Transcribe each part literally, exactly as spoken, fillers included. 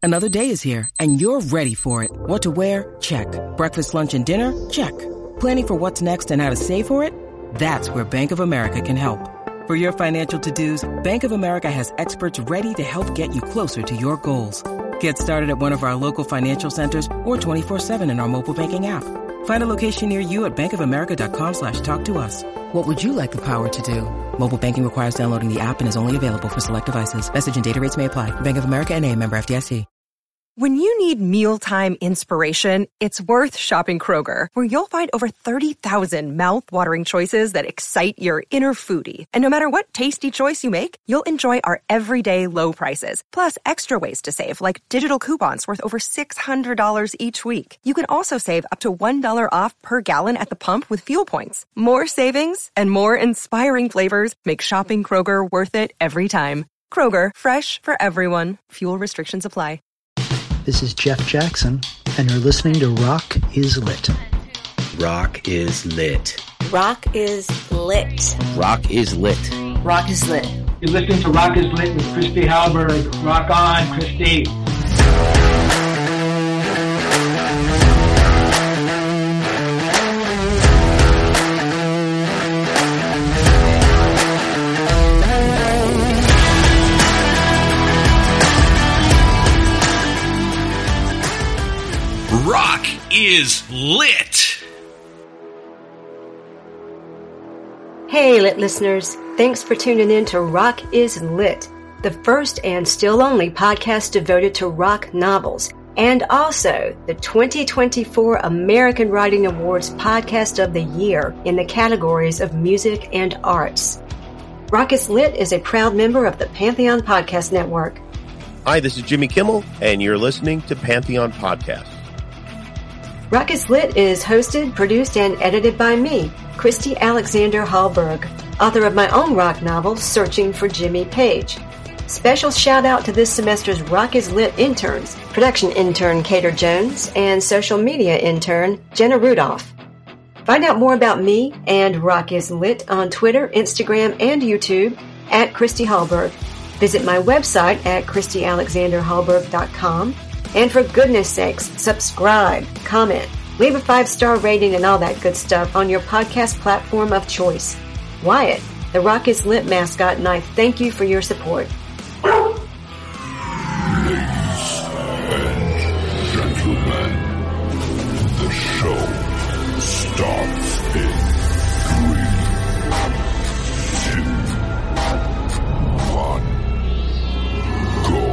Another day is here, and you're ready for it. What to wear? Check. Breakfast, lunch, and dinner? Check. Planning for what's next and how to save for it? That's where Bank of America can help. For your financial to-dos, Bank of America has experts ready to help get you closer to your goals. Get started at one of our local financial centers or twenty-four seven in our mobile banking app. Find a location near you at bankofamerica.com slash talk to us. What would you like the power to do? Mobile banking requires downloading the app and is only available for select devices. Message and data rates may apply. Bank of America N A, member F D I C. When you need mealtime inspiration, it's worth shopping Kroger, where you'll find over thirty thousand mouth-watering choices that excite your inner foodie. And no matter what tasty choice you make, you'll enjoy our everyday low prices, plus extra ways to save, like digital coupons worth over six hundred dollars each week. You can also save up to one dollar off per gallon at the pump with fuel points. More savings and more inspiring flavors make shopping Kroger worth it every time. Kroger, fresh for everyone. Fuel restrictions apply. This is Jeff Jackson, and you're listening to Rock is Lit. Rock is lit. Rock is lit. Rock is lit. Rock is lit. You're listening to Rock is Lit with Christy Hallberg. Rock on, Christy. Rock is lit. Hey, Lit listeners. Thanks for tuning in to Rock is Lit, the first and still only podcast devoted to rock novels, and also the twenty twenty-four American Writing Awards Podcast of the Year in the categories of music and arts. Rock is Lit is a proud member of the Pantheon Podcast Network. Hi, this is Jimmy Kimmel, and you're listening to Pantheon Podcast. Rock is Lit is hosted, produced, and edited by me, Christy Alexander Hallberg, author of my own rock novel, Searching for Jimmy Page. Special shout out to this semester's Rock is Lit interns, production intern Cater Jones, and social media intern Jenna Rudolph. Find out more about me and Rock is Lit on Twitter, Instagram, and YouTube at Christy Hallberg. Visit my website at christy alexander hallberg dot com. And for goodness sakes, subscribe, comment, leave a five-star rating and all that good stuff on your podcast platform of choice. Wyatt, the Rock is Lit mascot, and I thank you for your support. Ladies and gentlemen, the show starts in three, two, one, go.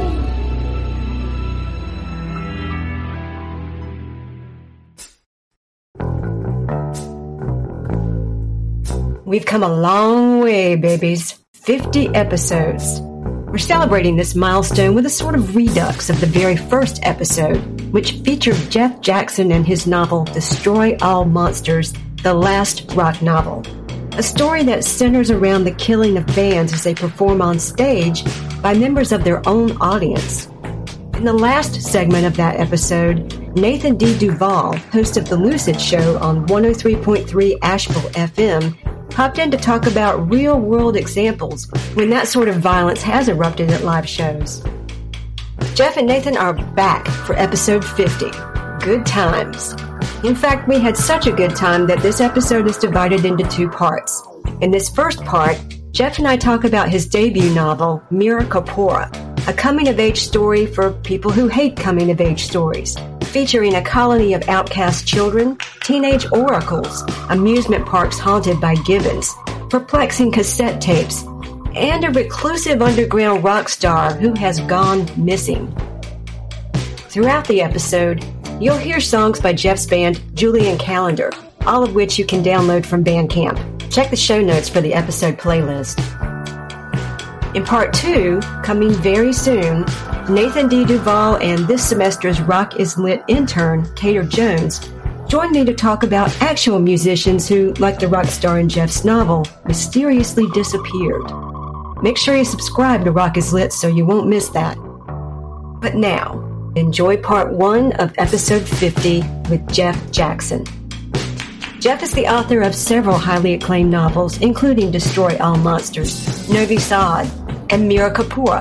We've come a long way, babies. fifty episodes. We're celebrating this milestone with a sort of redux of the very first episode, which featured Jeff Jackson and his novel Destroy All Monsters, the last rock novel. A story that centers around the killing of bands as they perform on stage by members of their own audience. In the last segment of that episode, Nathan D. Duval, host of The Lucid Show on one oh three point three Asheville F M, popped in to talk about real-world examples when that sort of violence has erupted at live shows. Jeff and Nathan are back for episode fifty. Good times. In fact, we had such a good time that this episode is divided into two parts. In this first part, Jeff and I talk about his debut novel, Mira Corpora, a coming-of-age story for people who hate coming-of-age stories, featuring a colony of outcast children, teenage oracles, amusement parks haunted by gibbons, perplexing cassette tapes, and a reclusive underground rock star who has gone missing. Throughout the episode, you'll hear songs by Jeff's band, Julian Calendar, all of which you can download from Bandcamp. Check the show notes for the episode playlist. In part two, coming very soon, Nathan D. Duval and this semester's Rock is Lit intern, Cater Jones, join me to talk about actual musicians who, like the rock star in Jeff's novel, mysteriously disappeared. Make sure you subscribe to Rock is Lit so you won't miss that. But now, enjoy part one of episode fifty with Jeff Jackson. Jeff is the author of several highly acclaimed novels, including Destroy All Monsters, Novi Sad, and Mira Corpora.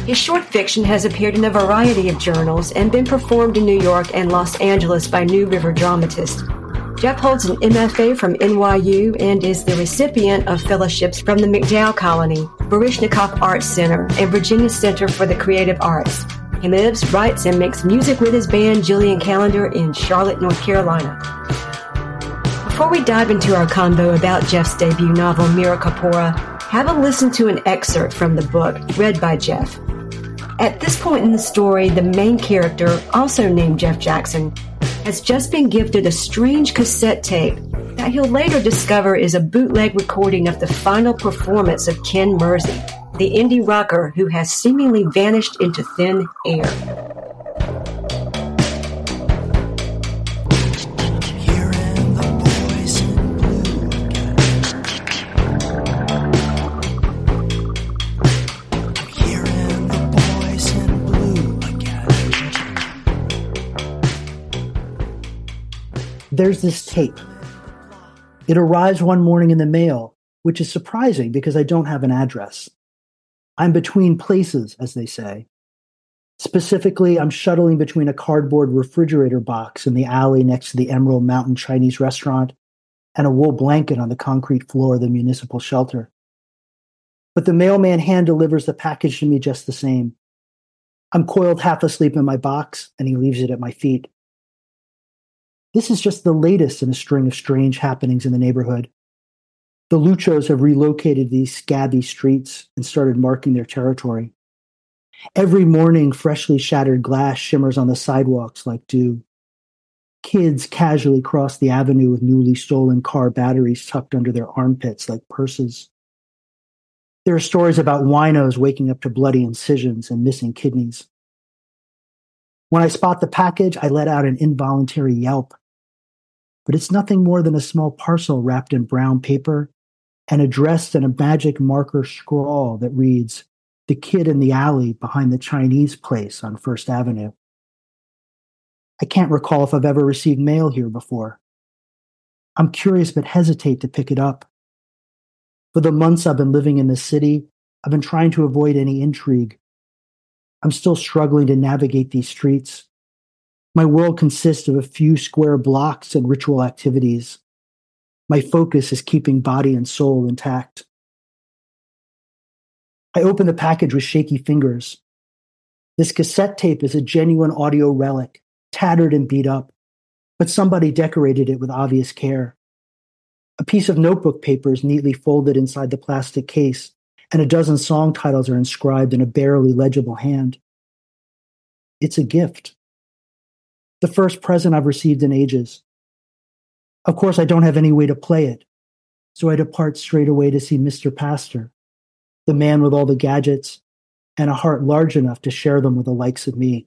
His short fiction has appeared in a variety of journals and been performed in New York and Los Angeles by New River dramatists. Jeff holds an M F A from N Y U and is the recipient of fellowships from the MacDowell Colony, Baryshnikov Arts Center, and Virginia Center for the Creative Arts. He lives, writes, and makes music with his band Julian Calendar in Charlotte, North Carolina. Before we dive into our convo about Jeff's debut novel, Miracapora, have a listen to an excerpt from the book, read by Jeff. At this point in the story, the main character, also named Jeff Jackson, has just been gifted a strange cassette tape that he'll later discover is a bootleg recording of the final performance of Ken Mersey, the indie rocker who has seemingly vanished into thin air. There's this tape. It arrives one morning in the mail, which is surprising because I don't have an address. I'm between places, as they say. Specifically, I'm shuttling between a cardboard refrigerator box in the alley next to the Emerald Mountain Chinese restaurant and a wool blanket on the concrete floor of the municipal shelter. But the mailman hand delivers the package to me just the same. I'm coiled half asleep in my box, and he leaves it at my feet. This is just the latest in a string of strange happenings in the neighborhood. The Luchos have relocated these scabby streets and started marking their territory. Every morning, freshly shattered glass shimmers on the sidewalks like dew. Kids casually cross the avenue with newly stolen car batteries tucked under their armpits like purses. There are stories about winos waking up to bloody incisions and missing kidneys. When I spot the package, I let out an involuntary yelp. But it's nothing more than a small parcel wrapped in brown paper and addressed in a magic marker scrawl that reads, "The kid in the alley behind the Chinese place on First Avenue." I can't recall if I've ever received mail here before. I'm curious but hesitate to pick it up. For the months I've been living in the city, I've been trying to avoid any intrigue. I'm still struggling to navigate these streets. My world consists of a few square blocks and ritual activities. My focus is keeping body and soul intact. I open the package with shaky fingers. This cassette tape is a genuine audio relic, tattered and beat up, but somebody decorated it with obvious care. A piece of notebook paper is neatly folded inside the plastic case, and a dozen song titles are inscribed in a barely legible hand. It's a gift. The first present I've received in ages. Of course, I don't have any way to play it, so I depart straight away to see Mister Pastor, the man with all the gadgets and a heart large enough to share them with the likes of me.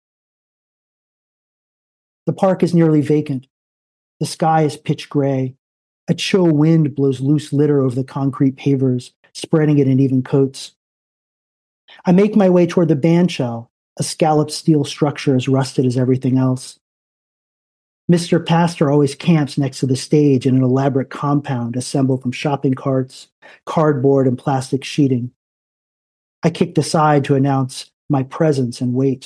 The park is nearly vacant. The sky is pitch gray. A chill wind blows loose litter over the concrete pavers, spreading it in even coats. I make my way toward the bandshell, a scalloped steel structure as rusted as everything else. Mister Pastor always camps next to the stage in an elaborate compound assembled from shopping carts, cardboard, and plastic sheeting. I kicked aside to announce my presence and wait.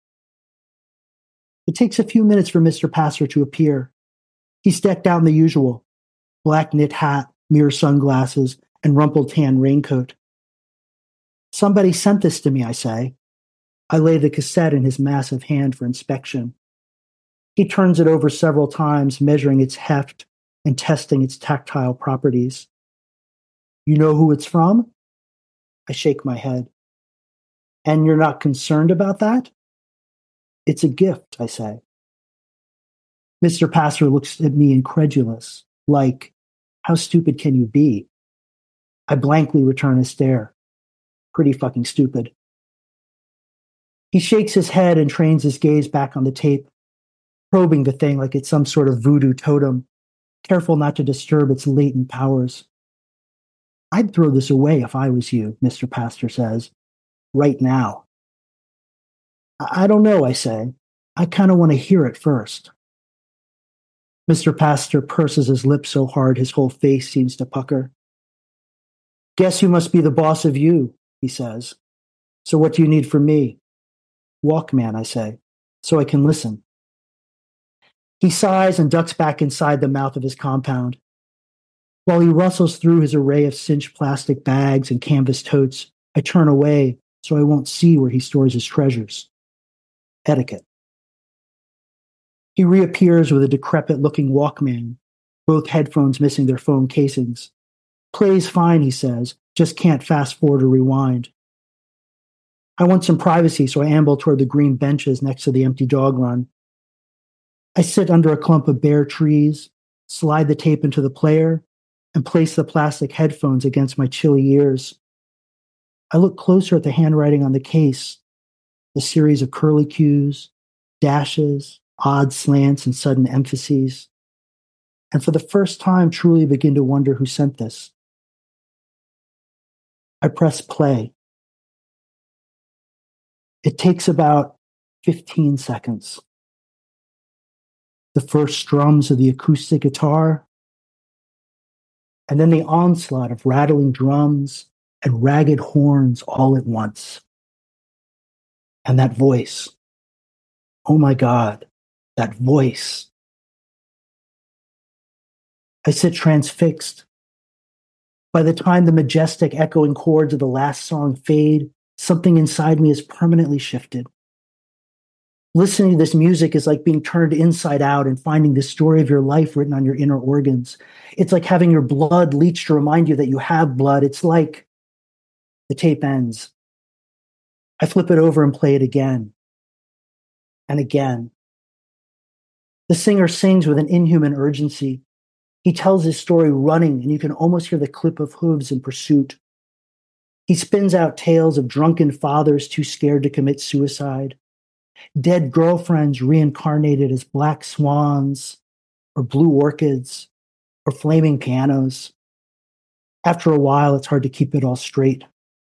It takes a few minutes for Mister Pastor to appear. He's decked out in the usual: black knit hat, mirror sunglasses, and rumpled tan raincoat. "Somebody sent this to me," I say. I lay the cassette in his massive hand for inspection. He turns it over several times, measuring its heft and testing its tactile properties. "You know who it's from?" I shake my head. "And you're not concerned about that?" "It's a gift," I say. Mister Pastor looks at me incredulous, like, "How stupid can you be?" I blankly return his stare. Pretty fucking stupid. He shakes his head and trains his gaze back on the tape, probing the thing like it's some sort of voodoo totem, careful not to disturb its latent powers. "I'd throw this away if I was you," Mister Pastor says. "Right now." "I don't know," I say. "I kind of want to hear it first." Mister Pastor purses his lips so hard his whole face seems to pucker. "Guess you must be the boss of you," he says. So what do you need from me? Walkman, I say, so I can listen. He sighs and ducks back inside the mouth of his compound. While he rustles through his array of cinched plastic bags and canvas totes, I turn away so I won't see where he stores his treasures. Etiquette. He reappears with a decrepit-looking Walkman, both headphones missing their foam casings. Plays fine, he says, just can't fast-forward or rewind. I want some privacy, so I amble toward the green benches next to the empty dog run. I sit under a clump of bare trees, slide the tape into the player, and place the plastic headphones against my chilly ears. I look closer at the handwriting on the case, the series of curlicues, dashes, odd slants, and sudden emphases, and for the first time truly begin to wonder who sent this. I press play. It takes about fifteen seconds. The first strums of the acoustic guitar, and then the onslaught of rattling drums and ragged horns all at once. And that voice. Oh my God, that voice. I sit transfixed. By the time the majestic echoing chords of the last song fade, something inside me is permanently shifted. Listening to this music is like being turned inside out and finding the story of your life written on your inner organs. It's like having your blood leached to remind you that you have blood. It's like the tape ends. I flip it over and play it again and again. The singer sings with an inhuman urgency. He tells his story running, and you can almost hear the clip of hooves in pursuit. He spins out tales of drunken fathers too scared to commit suicide, dead girlfriends reincarnated as black swans or blue orchids or flaming pianos. After a while, it's hard to keep it all straight.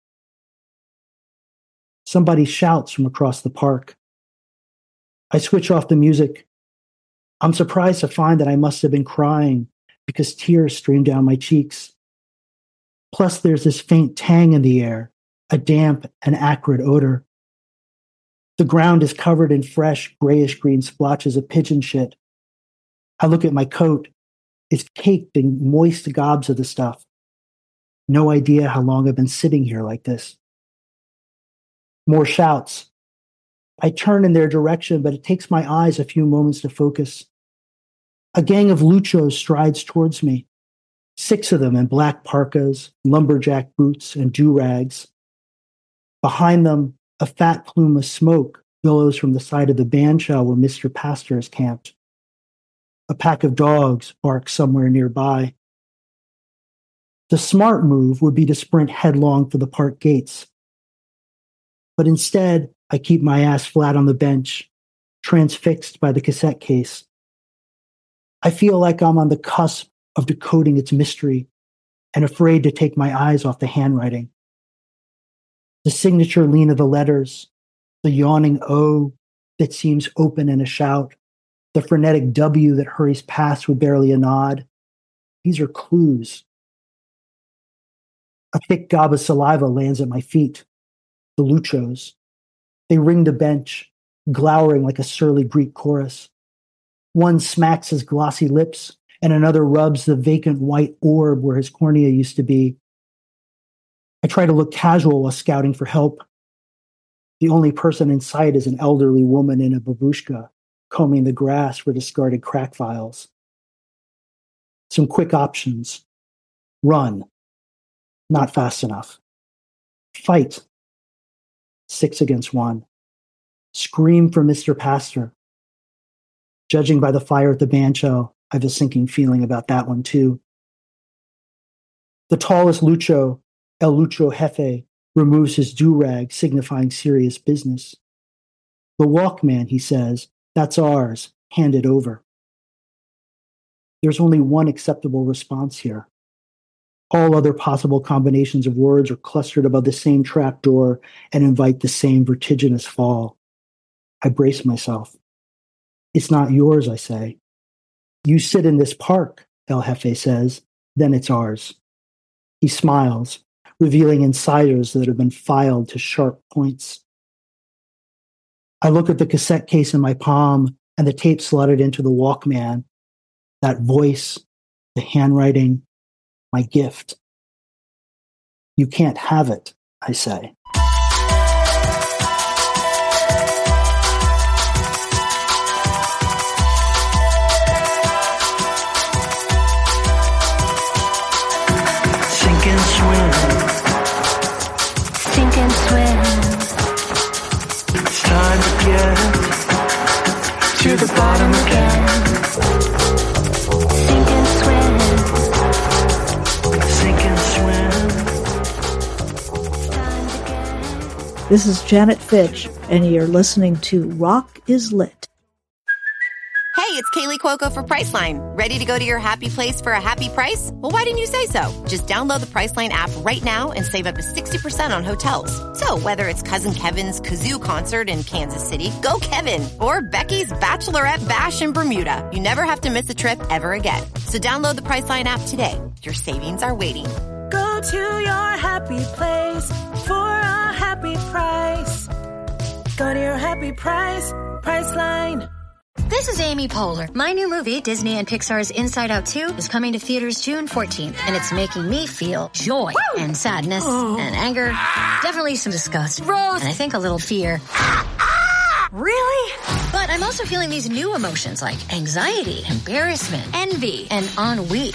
Somebody shouts from across the park. I switch off the music. I'm surprised to find that I must have been crying because tears stream down my cheeks. Plus, there's this faint tang in the air, a damp and acrid odor. The ground is covered in fresh, grayish-green splotches of pigeon shit. I look at my coat. It's caked in moist gobs of the stuff. No idea how long I've been sitting here like this. More shouts. I turn in their direction, but it takes my eyes a few moments to focus. A gang of luchos strides towards me. Six of them in black parkas, lumberjack boots, and do-rags. Behind them, a fat plume of smoke billows from the side of the bandshell where Mister Pastor is camped. A pack of dogs bark somewhere nearby. The smart move would be to sprint headlong for the park gates. But instead, I keep my ass flat on the bench, transfixed by the cassette case. I feel like I'm on the cusp of decoding its mystery and afraid to take my eyes off the handwriting. The signature lean of the letters, the yawning O that seems open in a shout, the frenetic W that hurries past with barely a nod. These are clues. A thick gob of saliva lands at my feet. The luchos. They ring the bench, glowering like a surly Greek chorus. One smacks his glossy lips, and another rubs the vacant white orb where his cornea used to be. I try to look casual while scouting for help. The only person in sight is an elderly woman in a babushka, combing the grass for discarded crack vials. Some quick options. Run. Not fast enough. Fight. Six against one. Scream for Mister Pastor. Judging by the fire at the bandshell, I have a sinking feeling about that one too. The tallest lucho, El Lucho Jefe, removes his do-rag, signifying serious business. The Walkman, he says, that's ours, hand it over. There's only one acceptable response here. All other possible combinations of words are clustered above the same trapdoor and invite the same vertiginous fall. I brace myself. It's not yours, I say. You sit in this park, El Jefe says, then it's ours. He smiles, revealing insiders that have been filed to sharp points. I look at the cassette case in my palm and the tape slotted into the Walkman, that voice, the handwriting, my gift. You can't have it, I say. Sink and swim. Sink and swim. It's time to get to the bottom again. Sink and swim. Sink and swim. It's time to get. This is Janet Fitch, and you're listening to Rock is Lit. Hey, it's Kaylee Cuoco for Priceline. Ready to go to your happy place for a happy price? Well, why didn't you say so? Just download the Priceline app right now and save up to sixty percent on hotels. So whether it's Cousin Kevin's Kazoo Concert in Kansas City, go Kevin, or Becky's Bachelorette Bash in Bermuda, you never have to miss a trip ever again. So download the Priceline app today. Your savings are waiting. Go to your happy place for a happy price. Go to your happy price, Priceline. This is Amy Poehler. My new movie, Disney and Pixar's Inside Out two, is coming to theaters June fourteenth, and it's making me feel joy Woo! and sadness oh. and anger, definitely some disgust, Rose. and I think a little fear. Really? But I'm also feeling these new emotions like anxiety, embarrassment, envy, and ennui.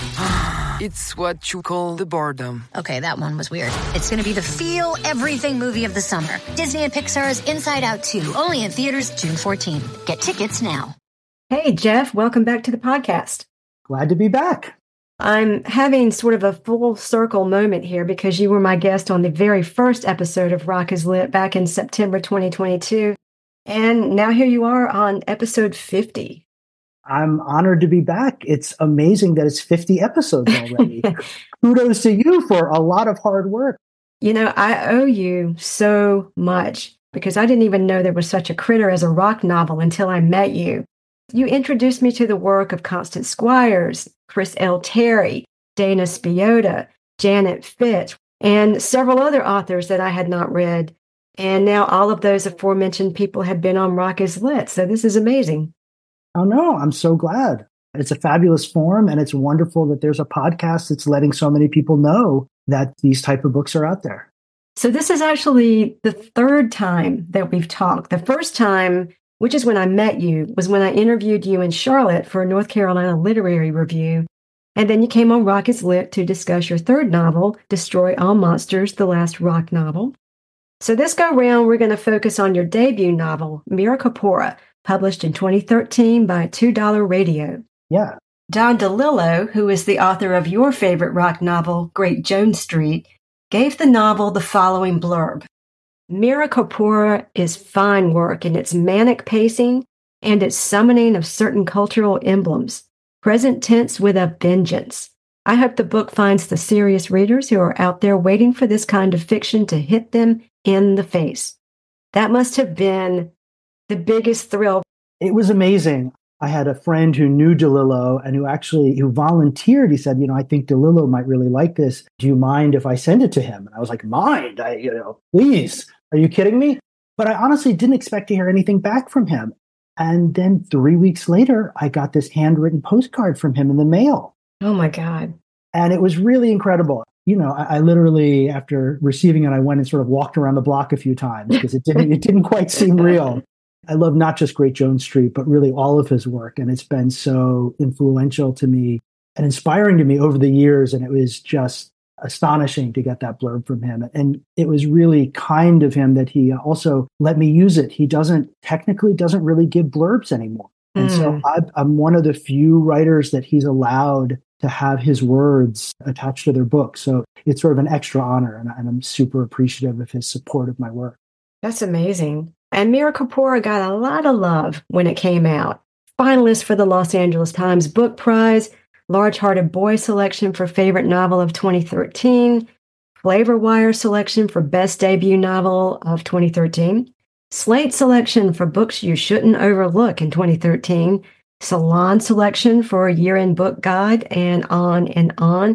It's what you call the boredom. Okay, that one was weird. It's going to be the feel everything movie of the summer. Disney and Pixar's Inside Out two, only in theaters June fourteenth. Get tickets now. Hey, Jeff, welcome back to the podcast. Glad to be back. I'm having sort of a full circle moment here because you were my guest on the very first episode of Rock is Lit back in September twenty twenty-two. And now here you are on episode fifty. I'm honored to be back. It's amazing that it's fifty episodes already. Kudos to you for a lot of hard work. You know, I owe you so much because I didn't even know there was such a critter as a rock novel until I met you. You introduced me to the work of Constance Squires, Chris L. Terry, Dana Spiotta, Janet Fitch, and several other authors that I had not read. And now all of those aforementioned people have been on Rock is Lit. So this is amazing. Oh, no, I'm so glad. It's a fabulous forum, and it's wonderful that there's a podcast that's letting so many people know that these type of books are out there. So this is actually the third time that we've talked. The first time, which is when I met you, was when I interviewed you in Charlotte for a North Carolina literary review. And then you came on Rock is Lit to discuss your third novel, Destroy All Monsters, the last rock novel. So this go round, we're going to focus on your debut novel, Mira Corpora, published in twenty thirteen by Two Dollar Radio. Yeah. Don DeLillo, who is the author of your favorite rock novel, Great Jones Street, gave the novel the following blurb. Mira Corpora is fine work in its manic pacing and its summoning of certain cultural emblems, present tense with a vengeance. I hope the book finds the serious readers who are out there waiting for this kind of fiction to hit them in the face. That must have been the biggest thrill. It was amazing. I had a friend who knew DeLillo and who actually who volunteered. He said, you know, I think DeLillo might really like this. Do you mind if I send it to him? And I was like, mind? I, you know, please. Are you kidding me? But I honestly didn't expect to hear anything back from him. And then three weeks later, I got this handwritten postcard from him in the mail. Oh, my God. And it was really incredible. You know, I, I literally, after receiving it, I went and sort of walked around the block a few times because it didn't, it didn't quite seem real. I love not just Great Jones Street, but really all of his work. And it's been so influential to me and inspiring to me over the years. And it was just astonishing to get that blurb from him. And it was really kind of him that he also let me use it. He doesn't, technically doesn't really give blurbs anymore. And mm. so I, I'm one of the few writers that he's allowed to have his words attached to their book. So it's sort of an extra honor. And, and I'm super appreciative of his support of my work. That's amazing. And Mira Corpora got a lot of love when it came out. Finalist for the Los Angeles Times Book Prize, Large Hearted Boy selection for Favorite Novel of twenty thirteen, Flavor Wire selection for Best Debut Novel of twenty thirteen, Slate selection for Books You Shouldn't Overlook in twenty thirteen, Salon selection for a Year-End Book Guide, and on and on.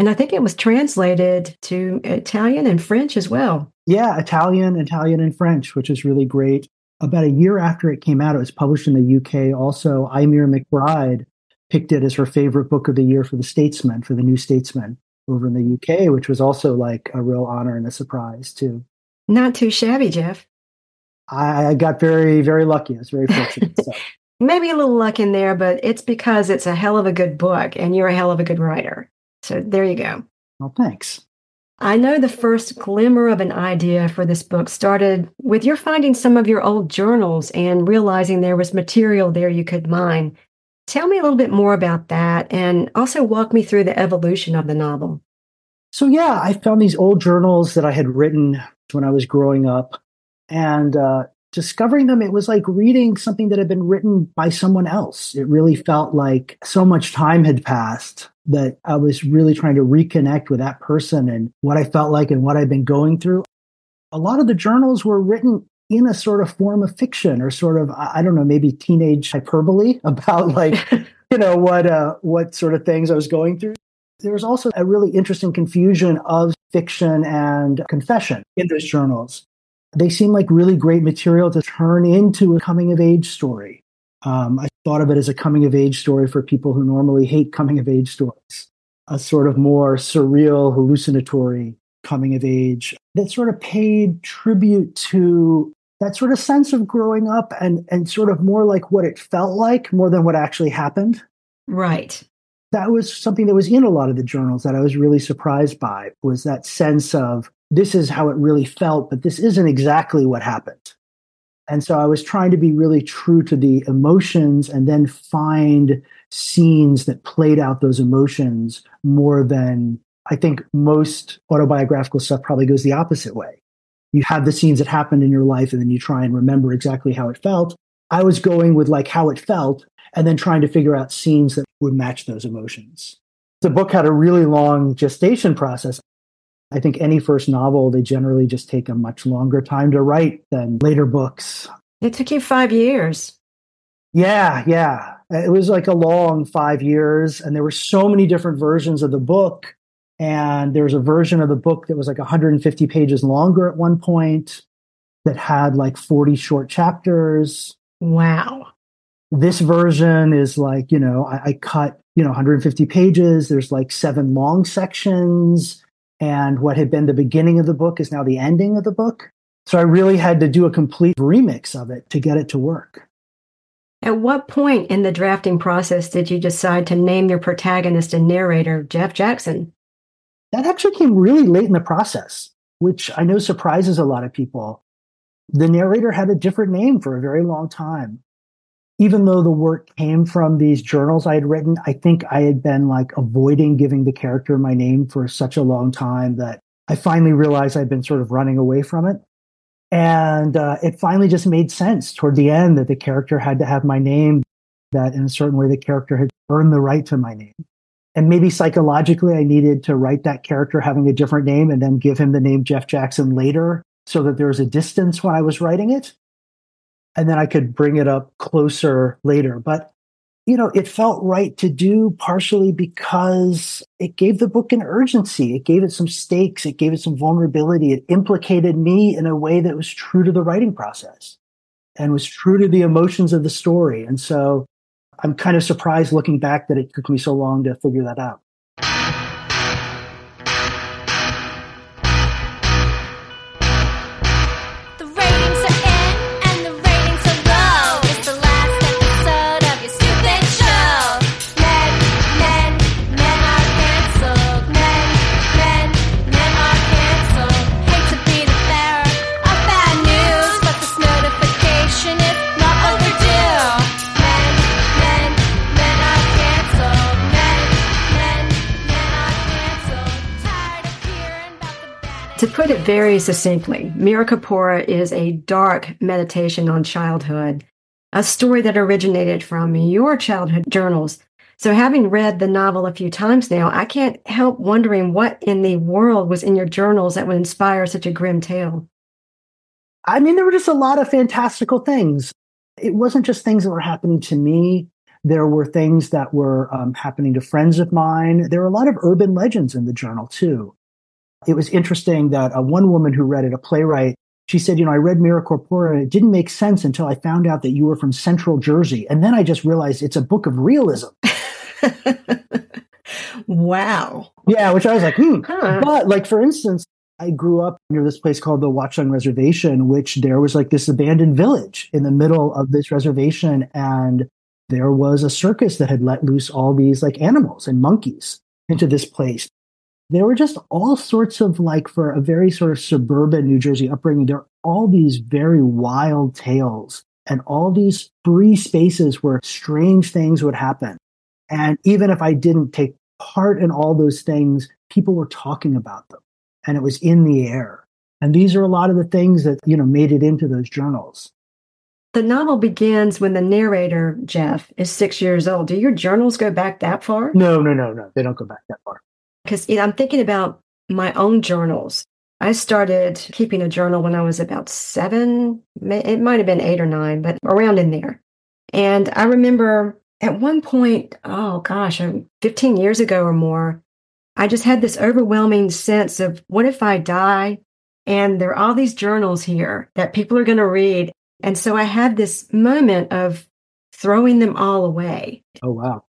And I think it was translated to Italian and French as well. Yeah, Italian, Italian, and French, which is really great. About a year after it came out, it was published in the U K. Also, Eimir McBride picked it as her favorite book of the year for the Statesman, for the New Statesman over in the U K, which was also like a real honor and a surprise, too. Not too shabby, Jeff. I, I got very, very lucky. I was very fortunate. So. Maybe a little luck in there, but it's because it's a hell of a good book and you're a hell of a good writer. So there you go. Well, thanks. I know the first glimmer of an idea for this book started with your finding some of your old journals and realizing there was material there you could mine. Tell me a little bit more about that and also walk me through the evolution of the novel. So yeah, I found these old journals that I had written when I was growing up, and uh, discovering them, it was like reading something that had been written by someone else. It really felt like so much time had passed that I was really trying to reconnect with that person and what I felt like and what I'd been going through. A lot of the journals were written in a sort of form of fiction or sort of, I don't know, maybe teenage hyperbole about like, you know, what, uh, what sort of things I was going through. There was also a really interesting confusion of fiction and confession in those journals. They seem like really great material to turn into a coming of age story. Um, I thought of it as a coming of age story for people who normally hate coming of age stories, a sort of more surreal, hallucinatory coming of age that sort of paid tribute to that sort of sense of growing up and, and sort of more like what it felt like more than what actually happened. Right. That was something that was in a lot of the journals that I was really surprised by, was that sense of this is how it really felt, but this isn't exactly what happened. And so I was trying to be really true to the emotions and then find scenes that played out those emotions more than I think most autobiographical stuff probably goes the opposite way. You have the scenes that happened in your life and then you try and remember exactly how it felt. I was going with like how it felt and then trying to figure out scenes that would match those emotions. The book had a really long gestation process. I think any first novel, they generally just take a much longer time to write than later books. It took you five years. Yeah, yeah. It was like a long five years. And there were so many different versions of the book. And there was a version of the book that was like one hundred fifty pages longer at one point that had like forty short chapters. Wow. This version is like, you know, I, I cut, you know, one hundred fifty pages. There's like seven long sections. And what had been the beginning of the book is now the ending of the book. So I really had to do a complete remix of it to get it to work. At what point in the drafting process did you decide to name your protagonist and narrator Jeff Jackson? That actually came really late in the process, which I know surprises a lot of people. The narrator had a different name for a very long time. Even though the work came from these journals I had written, I think I had been like avoiding giving the character my name for such a long time that I finally realized I'd been sort of running away from it. And uh, it finally just made sense toward the end that the character had to have my name, that in a certain way the character had earned the right to my name. And maybe psychologically I needed to write that character having a different name and then give him the name Jeff Jackson later so that there was a distance when I was writing it. And then I could bring it up closer later. But, you know, it felt right to do partially because it gave the book an urgency. It gave it some stakes. It gave it some vulnerability. It implicated me in a way that was true to the writing process and was true to the emotions of the story. And so I'm kind of surprised looking back that it took me so long to figure that out. To put it very succinctly, Mira Kapora is a dark meditation on childhood, a story that originated from your childhood journals. So having read the novel a few times now, I can't help wondering what in the world was in your journals that would inspire such a grim tale. I mean, there were just a lot of fantastical things. It wasn't just things that were happening to me. There were things that were um, happening to friends of mine. There were a lot of urban legends in the journal, too. It was interesting that uh, one woman who read it, a playwright, she said, you know, I read Mira Corpora and it didn't make sense until I found out that you were from Central Jersey. And then I just realized it's a book of realism. Wow. Yeah, which I was like, hmm. Huh. But like, for instance, I grew up near this place called the Watchung Reservation, which there was like this abandoned village in the middle of this reservation. And there was a circus that had let loose all these like animals and monkeys into this place. There were just all sorts of like, for a very sort of suburban New Jersey upbringing, there are all these very wild tales and all these free spaces where strange things would happen. And even if I didn't take part in all those things, people were talking about them and it was in the air. And these are a lot of the things that, you know, made it into those journals. The novel begins when the narrator, Jeff, is six years old. Do your journals go back that far? No, no, no, no. They don't go back that far. Because you know, I'm thinking about my own journals. I started keeping a journal when I was about seven. It might have been eight or nine, but around in there. And I remember at one point, oh gosh, fifteen years ago or more, I just had this overwhelming sense of what if I die and there are all these journals here that people are going to read. And so I had this moment of throwing them all away. Oh, wow.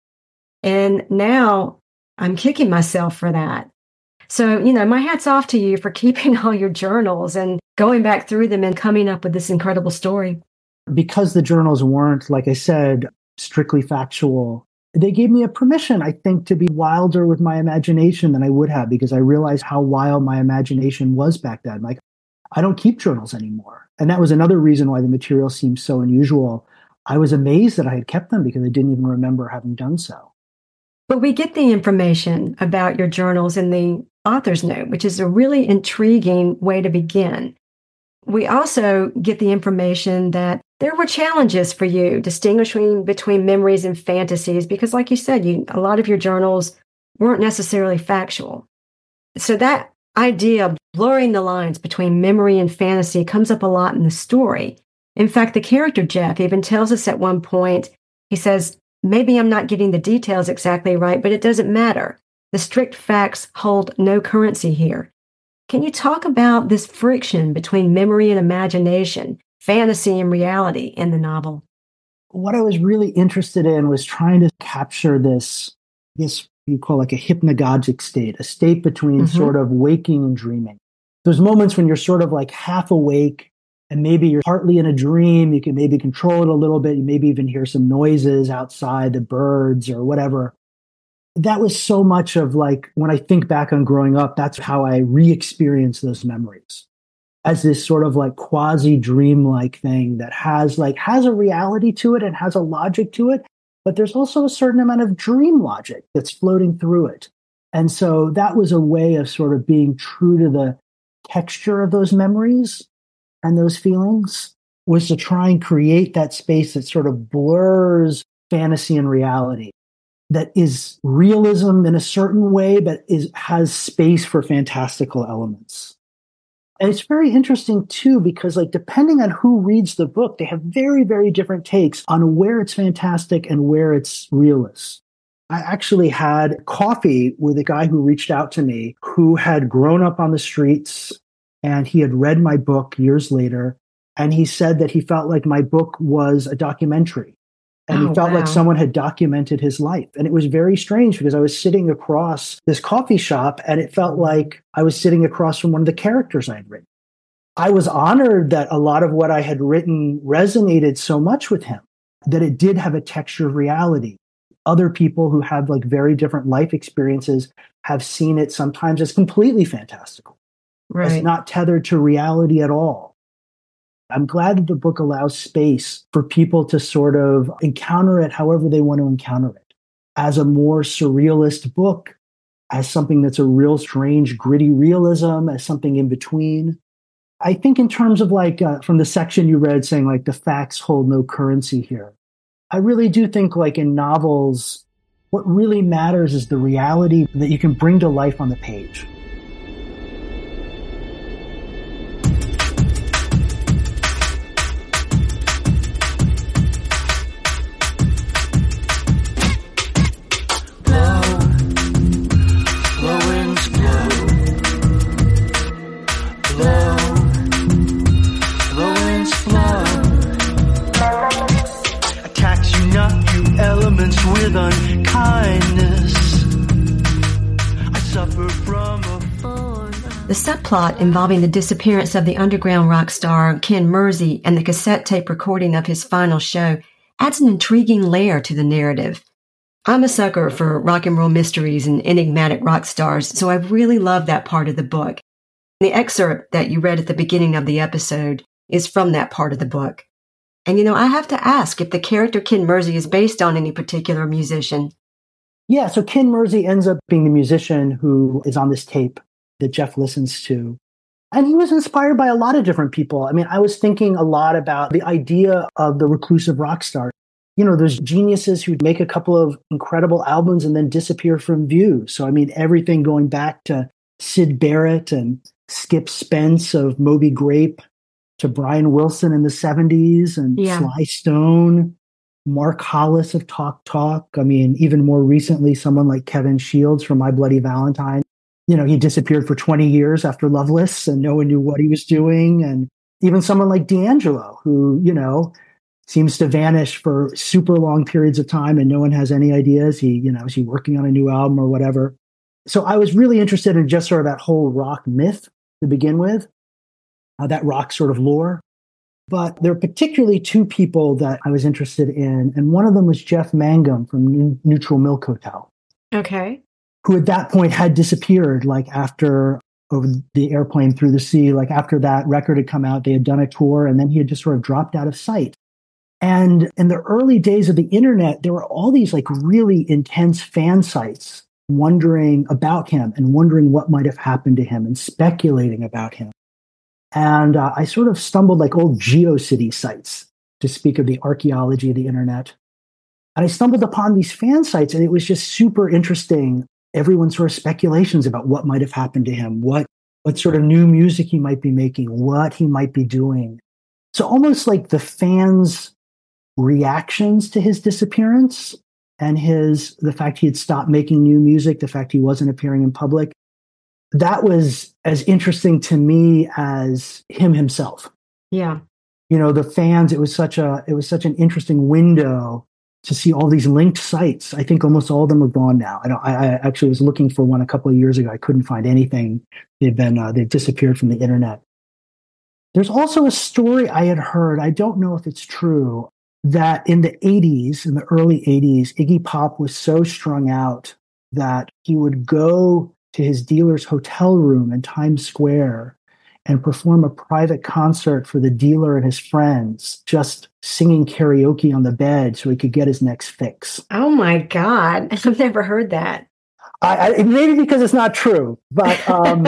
And now I'm kicking myself for that. So, you know, my hat's off to you for keeping all your journals and going back through them and coming up with this incredible story. Because the journals weren't, like I said, strictly factual, they gave me a permission, I think, to be wilder with my imagination than I would have, because I realized how wild my imagination was back then. Like, I don't keep journals anymore. And that was another reason why the material seemed so unusual. I was amazed that I had kept them because I didn't even remember having done so. But we get the information about your journals in the author's note, which is a really intriguing way to begin. We also get the information that there were challenges for you distinguishing between memories and fantasies, because like you said, you, a lot of your journals weren't necessarily factual. So that idea of blurring the lines between memory and fantasy comes up a lot in the story. In fact, the character Jeff even tells us at one point, he says, maybe I'm not getting the details exactly right, but it doesn't matter. The strict facts hold no currency here. Can you talk about this friction between memory and imagination, fantasy and reality in the novel? What I was really interested in was trying to capture this, this you call like a hypnagogic state, a state between mm-hmm. sort of waking and dreaming. Those moments when you're sort of like half awake and maybe you're partly in a dream, you can maybe control it a little bit, you maybe even hear some noises outside, the birds or whatever. That was so much of like, when I think back on growing up, that's how I re-experience those memories as this sort of like quasi dream-like thing that has like, has a reality to it and has a logic to it, but there's also a certain amount of dream logic that's floating through it. And so that was a way of sort of being true to the texture of those memories and those feelings, was to try and create that space that sort of blurs fantasy and reality, that is realism in a certain way, but is has space for fantastical elements. And it's very interesting too, because like depending on who reads the book, they have very, very different takes on where it's fantastic and where it's realist. I actually had coffee with a guy who reached out to me who had grown up on the streets, and he had read my book years later. And he said that he felt like my book was a documentary. And oh, he felt wow. like someone had documented his life. And it was very strange because I was sitting across this coffee shop and it felt like I was sitting across from one of the characters I had written. I was honored that a lot of what I had written resonated so much with him, that it did have a texture of reality. Other people who have like very different life experiences have seen it sometimes as completely fantastical, right. as not tethered to reality at all. I'm glad that the book allows space for people to sort of encounter it however they want to encounter it, as a more surrealist book, as something that's a real strange, gritty realism, as something in between. I think in terms of like, uh, from the section you read saying like the facts hold no currency here, I really do think like in novels, what really matters is the reality that you can bring to life on the page. subplot involving the disappearance of the underground rock star Ken Mersey and the cassette tape recording of his final show adds an intriguing layer to the narrative. I'm a sucker for rock and roll mysteries and enigmatic rock stars, so I really love that part of the book. The excerpt that you read at the beginning of the episode is from that part of the book. And, you know, I have to ask if the character Ken Mersey is based on any particular musician. Yeah, so Ken Mersey ends up being the musician who is on this tape that Jeff listens to. And he was inspired by a lot of different people. I mean, I was thinking a lot about the idea of the reclusive rock star. You know, those geniuses who make a couple of incredible albums and then disappear from view. So, I mean, everything going back to Syd Barrett and Skip Spence of Moby Grape to Brian Wilson in the seventies and yeah. Sly Stone, Mark Hollis of Talk Talk. I mean, even more recently, someone like Kevin Shields from My Bloody Valentine. You know, he disappeared for twenty years after Loveless and no one knew what he was doing. And even someone like D'Angelo, who, you know, seems to vanish for super long periods of time and no one has any idea. Is he, you know, is he working on a new album or whatever? So I was really interested in just sort of that whole rock myth to begin with, uh, that rock sort of lore. But there are particularly two people that I was interested in. And one of them was Jeff Mangum from New- Neutral Milk Hotel. Okay. Who at that point had disappeared, like after Over the Airplane Through the Sea, like after that record had come out, they had done a tour and then he had just sort of dropped out of sight. And in the early days of the internet, there were all these like really intense fan sites wondering about him and wondering what might have happened to him and speculating about him. And uh, I sort of stumbled like old GeoCity sites to speak of the archaeology of the internet. And I stumbled upon these fan sites and it was just super interesting. Everyone's sort of speculations about what might have happened to him, what, what sort of new music he might be making, what he might be doing. So almost like the fans' reactions to his disappearance and his, the fact he had stopped making new music, the fact he wasn't appearing in public, that was as interesting to me as him himself. Yeah. You know, the fans, it was such a, it was such an interesting window to see all these linked sites. I think almost all of them are gone now. I don't, I, I actually was looking for one a couple of years ago. I couldn't find anything. They've been, uh, they've disappeared from the internet. There's also a story I had heard, I don't know if it's true, that in the eighties, in the early eighties, Iggy Pop was so strung out that he would go to his dealer's hotel room in Times Square and perform a private concert for the dealer and his friends, just singing karaoke on the bed so he could get his next fix. Oh my God. I've never heard that. I, I, maybe because it's not true, but um,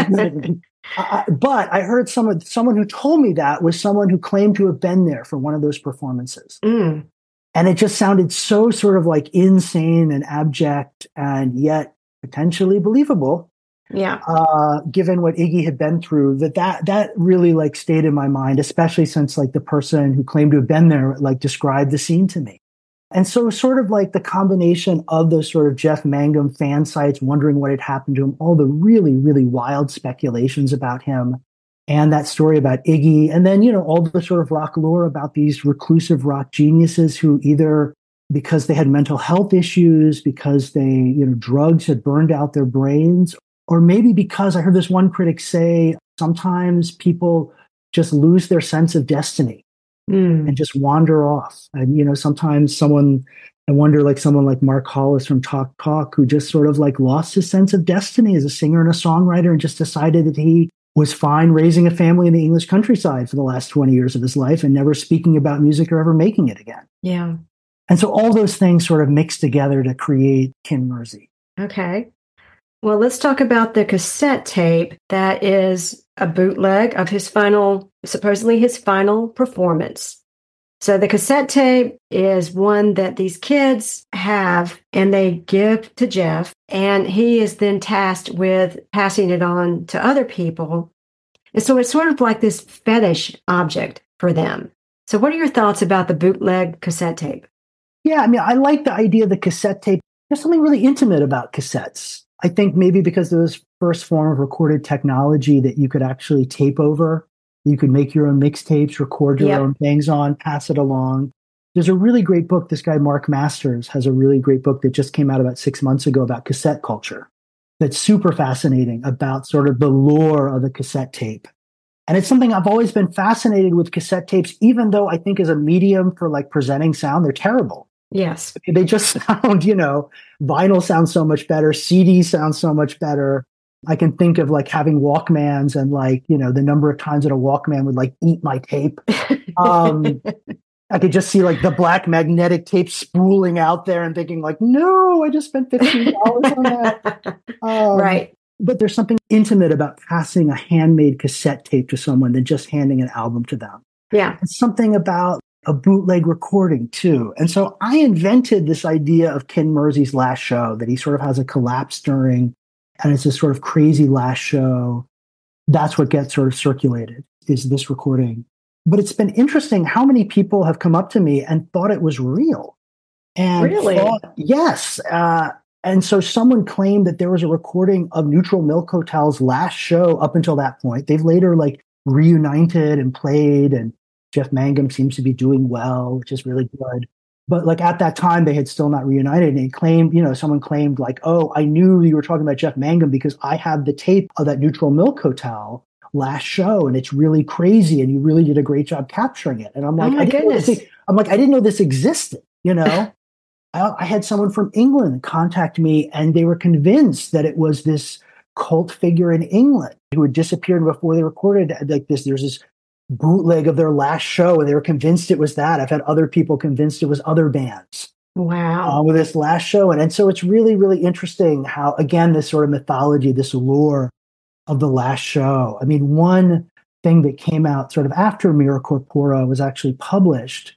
I, but I heard someone, someone who told me that was someone who claimed to have been there for one of those performances. Mm. And it just sounded so sort of like insane and abject and yet potentially believable. Yeah. Uh, given what Iggy had been through, that, that, that really like stayed in my mind, especially since like the person who claimed to have been there, like described the scene to me. And so sort of like the combination of those sort of Jeff Mangum fan sites, wondering what had happened to him, all the really, really wild speculations about him, and that story about Iggy, and then, you know, all the sort of rock lore about these reclusive rock geniuses who either because they had mental health issues, because they, you know, drugs had burned out their brains, or maybe because I heard this one critic say sometimes people just lose their sense of destiny mm. and just wander off. And, you know, sometimes someone, I wonder like someone like Mark Hollis from Talk Talk, who just sort of like lost his sense of destiny as a singer and a songwriter and just decided that he was fine raising a family in the English countryside for the last twenty years of his life and never speaking about music or ever making it again. Yeah. And so all those things sort of mixed together to create Ken Mersey. Okay. Well, let's talk about the cassette tape that is a bootleg of his final, supposedly his final performance. So the cassette tape is one that these kids have and they give to Jeff, and he is then tasked with passing it on to other people. And so it's sort of like this fetish object for them. So what are your thoughts about the bootleg cassette tape? Yeah, I mean, I like the idea of the cassette tape. There's something really intimate about cassettes. I think maybe because of this first form of recorded technology that you could actually tape over. You could make your own mixtapes, record your yep. own things on, pass it along. There's a really great book. This guy, Mark Masters, has a really great book that just came out about six months ago about cassette culture. that's super fascinating about sort of the lore of the cassette tape. And it's something I've always been fascinated with cassette tapes, even though I think as a medium for like presenting sound, they're terrible. Yes. They just sound, you know, vinyl sounds so much better. C D sounds so much better. I can think of like having Walkmans and like, you know, the number of times that a Walkman would like eat my tape. Um, I could just see like the black magnetic tape spooling out there and thinking like, no, I just spent fifteen dollars on that. Um, right. But there's something intimate about passing a handmade cassette tape to someone than just handing an album to them. Yeah. It's something about a bootleg recording too. And so I invented this idea of Ken Mersey's last show, that he sort of has a collapse during, and it's this sort of crazy last show. That's what gets sort of circulated, is this recording. But it's been interesting how many people have come up to me and thought it was real. And really? Thought, yes. Uh, and so someone claimed that there was a recording of Neutral Milk Hotel's last show up until that point. They've later like reunited and played, and Jeff Mangum seems to be doing well, which is really good. But like at that time, they had still not reunited. And it claimed, you know, someone claimed like, oh, I knew you were talking about Jeff Mangum because I had the tape of that Neutral Milk Hotel last show, and it's really crazy, and you really did a great job capturing it. And I'm like, oh my I didn't goodness. know this, I'm like, I didn't know this existed, you know? I, I had someone from England contact me, and they were convinced that it was this cult figure in England who had disappeared before they recorded like this. There's this bootleg of their last show, and they were convinced it was that. I've had other people convinced it was other bands. Wow. Uh, with this last show. And, and so it's really, really interesting how, again, this sort of mythology, this lore of the last show. I mean, one thing that came out sort of after Mira Corpora was actually published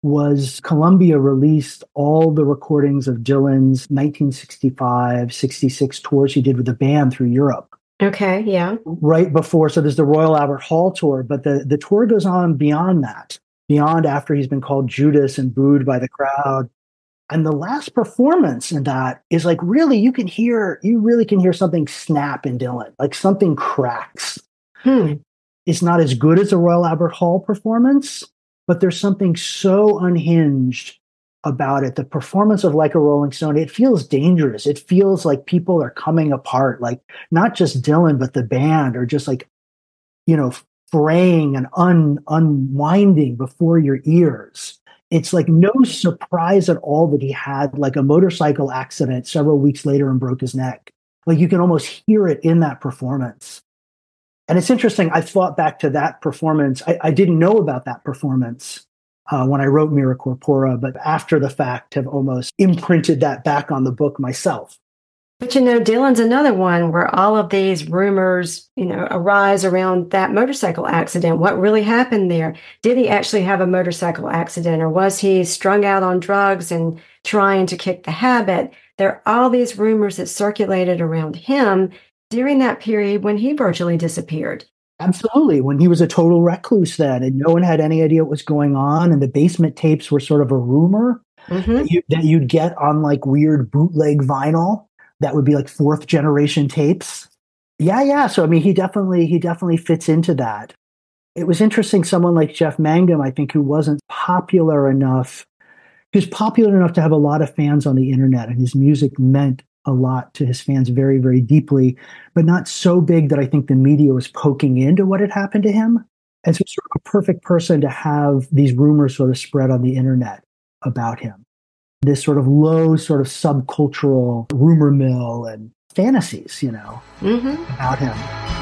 was Columbia released all the recordings of Dylan's nineteen sixty-five sixty-six tours he did with the band through Europe. Okay, yeah. Right before, so there's the Royal Albert Hall tour, but the, the tour goes on beyond that, beyond after he's been called Judas and booed by the crowd. And the last performance in that is like, really, you can hear, you really can hear something snap in Dylan, like something cracks. Hmm. It's not as good as a Royal Albert Hall performance, but there's something so unhinged about it. The performance of Like a Rolling Stone, it feels dangerous. It feels like people are coming apart, like not just Dylan, but the band are just like, you know, fraying and un, unwinding before your ears. It's like no surprise at all that he had like a motorcycle accident several weeks later and broke his neck. Like you can almost hear it in that performance. And it's interesting. I thought back to that performance. I, I didn't know about that performance uh, when I wrote Mira Corpora, but after the fact have almost imprinted that back on the book myself. But, you know, Dylan's another one where all of these rumors, you know, arise around that motorcycle accident. What really happened there? Did he actually have a motorcycle accident, or was he strung out on drugs and trying to kick the habit? There are all these rumors that circulated around him during that period when he virtually disappeared. Absolutely. When he was a total recluse then, and no one had any idea what was going on. And the basement tapes were sort of a rumor mm-hmm. that, you, that you'd get on like weird bootleg vinyl. That would be like fourth generation tapes. Yeah, yeah. So, I mean, he definitely, he definitely fits into that. It was interesting. Someone like Jeff Mangum, I think, who wasn't popular enough, he was popular enough to have a lot of fans on the internet, and his music meant a lot to his fans very, very deeply, but not so big that I think the media was poking into what had happened to him. And so sort of a perfect person to have these rumors sort of spread on the internet about him. This sort of low, sort of subcultural rumor mill and fantasies, you know, mm-hmm. about him.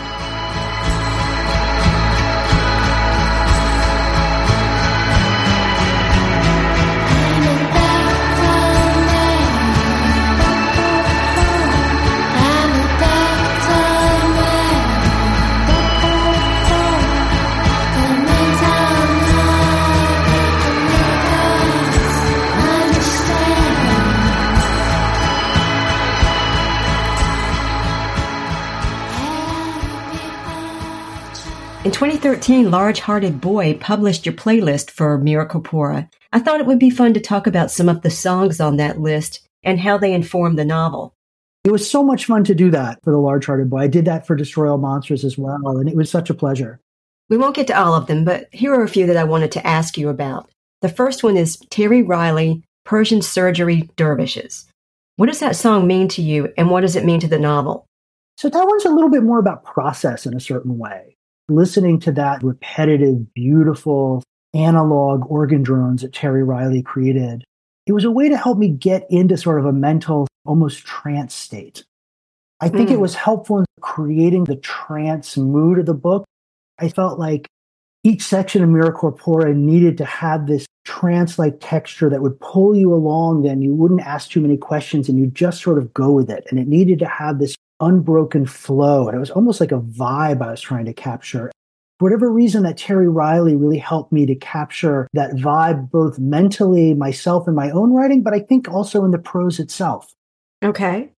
In twenty thirteen, Large Hearted Boy published your playlist for Mira Corpora. I thought it would be fun to talk about some of the songs on that list and how they inform the novel. It was so much fun to do that for the Large Hearted Boy. I did that for Destroy All Monsters as well, and it was such a pleasure. We won't get to all of them, but here are a few that I wanted to ask you about. The first one is Terry Riley, Persian Surgery Dervishes. What does that song mean to you, and what does it mean to the novel? So that one's a little bit more about process in a certain way. Listening to that repetitive, beautiful analog organ drones that Terry Riley created, it was a way to help me get into sort of a mental, almost trance state. I think mm. it was helpful in creating the trance mood of the book. I felt like each section of Mira Corpora needed to have this trance-like texture that would pull you along, then you wouldn't ask too many questions and you just sort of go with it. And it needed to have this unbroken flow. And it was almost like a vibe I was trying to capture. For whatever reason, that Terry Riley really helped me to capture that vibe, both mentally, myself in my own writing, but I think also in the prose itself. Okay.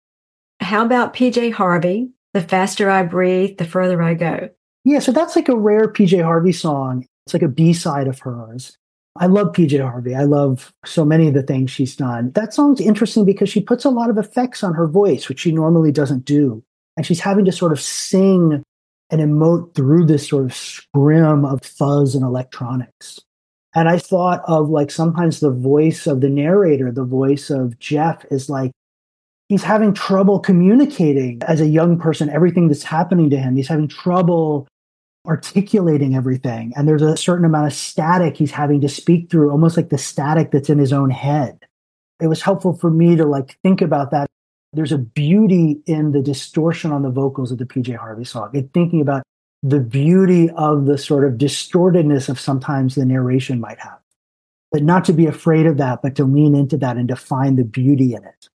How about P J Harvey? The faster I breathe, the further I go. Yeah, so that's like a rare P J Harvey song. It's like a B-side of hers. I love P J Harvey. I love so many of the things she's done. That song's interesting because she puts a lot of effects on her voice, which she normally doesn't do. And she's having to sort of sing and emote through this sort of scrim of fuzz and electronics. And I thought of like sometimes the voice of the narrator, the voice of Jeff is like, he's having trouble communicating as a young person, everything that's happening to him. He's having trouble articulating everything. And there's a certain amount of static he's having to speak through, almost like the static that's in his own head. It was helpful for me to like think about that. There's a beauty in the distortion on the vocals of the P J Harvey song, and thinking about the beauty of the sort of distortedness of sometimes the narration might have. But not to be afraid of that, but to lean into that and to find the beauty in it.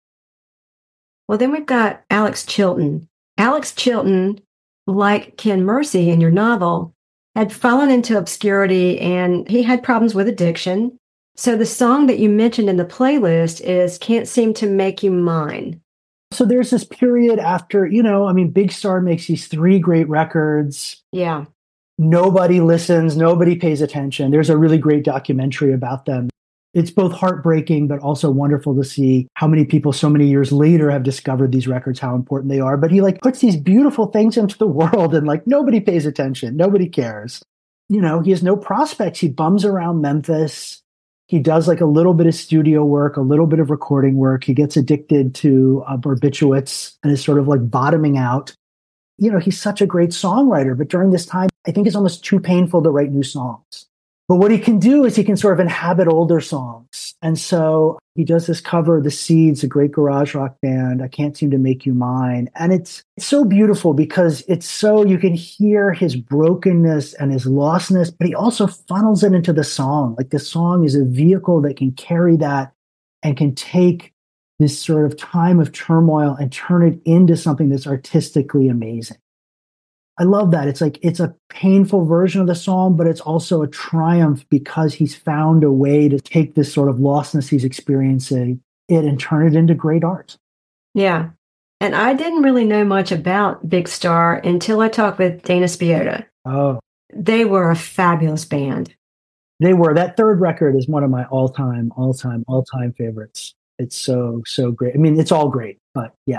Well, then we've got Alex Chilton. Alex Chilton, like Ken Mercy in your novel, had fallen into obscurity and he had problems with addiction. So the song that you mentioned in the playlist is Can't Seem to Make You Mine. So there's this period after, you know, I mean, Big Star makes these three great records. Yeah. Nobody listens. Nobody pays attention. There's a really great documentary about them. It's both heartbreaking, but also wonderful to see how many people so many years later have discovered these records, how important they are. But he like puts these beautiful things into the world and like nobody pays attention. Nobody cares. You know, he has no prospects. He bums around Memphis. He does like a little bit of studio work, a little bit of recording work. He gets addicted to uh, barbiturates and is sort of like bottoming out. You know, he's such a great songwriter, but during this time, I think it's almost too painful to write new songs. But what he can do is he can sort of inhabit older songs. And so he does this cover of The Seeds, a great garage rock band, I Can't Seem to Make You Mine. And it's, it's so beautiful because it's so, you can hear his brokenness and his lostness, but he also funnels it into the song. Like the song is a vehicle that can carry that and can take this sort of time of turmoil and turn it into something that's artistically amazing. I love that. It's like, it's a painful version of the song, but it's also a triumph because he's found a way to take this sort of lostness he's experiencing it and turn it into great art. Yeah. And I didn't really know much about Big Star until I talked with Dana Spiotta. Oh. They were a fabulous band. They were. That third record is one of my all-time, all-time, all-time favorites. It's so, so great. I mean, it's all great, but yeah.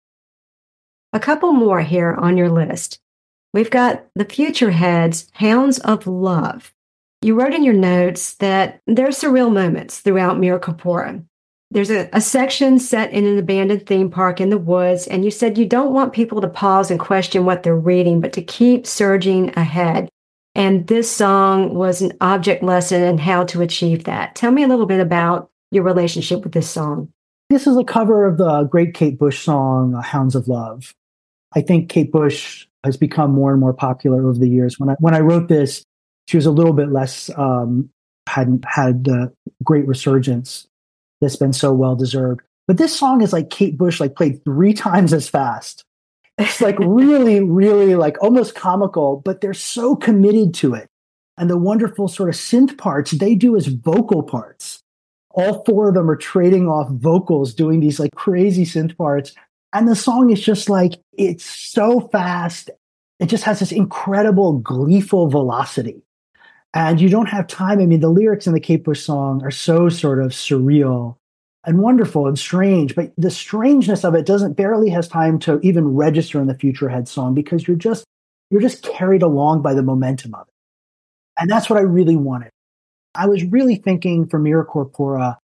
A couple more here on your list. We've got the Future Heads, Hounds of Love. You wrote in your notes that there are surreal moments throughout Mira Corpora. There's a, a section set in an abandoned theme park in the woods, and you said you don't want people to pause and question what they're reading, but to keep surging ahead. And this song was an object lesson in how to achieve that. Tell me a little bit about your relationship with this song. This is a cover of the great Kate Bush song, Hounds of Love. I think Kate Bush has become more and more popular over the years. When I when I wrote this, she was a little bit less, um, hadn't had the great resurgence that's been so well deserved. But this song is like Kate Bush, like played three times as fast. It's like really, really like almost comical, but they're so committed to it. And the wonderful sort of synth parts they do as vocal parts. All four of them are trading off vocals, doing these like crazy synth parts. And the song is just like, it's so fast. It just has this incredible gleeful velocity. And you don't have time. I mean, the lyrics in the Kate Bush song are so sort of surreal and wonderful and strange. But the strangeness of it doesn't barely has time to even register in the Future Head song because you're just, you're just carried along by the momentum of it. And that's what I really wanted. I was really thinking for Mira Corpora,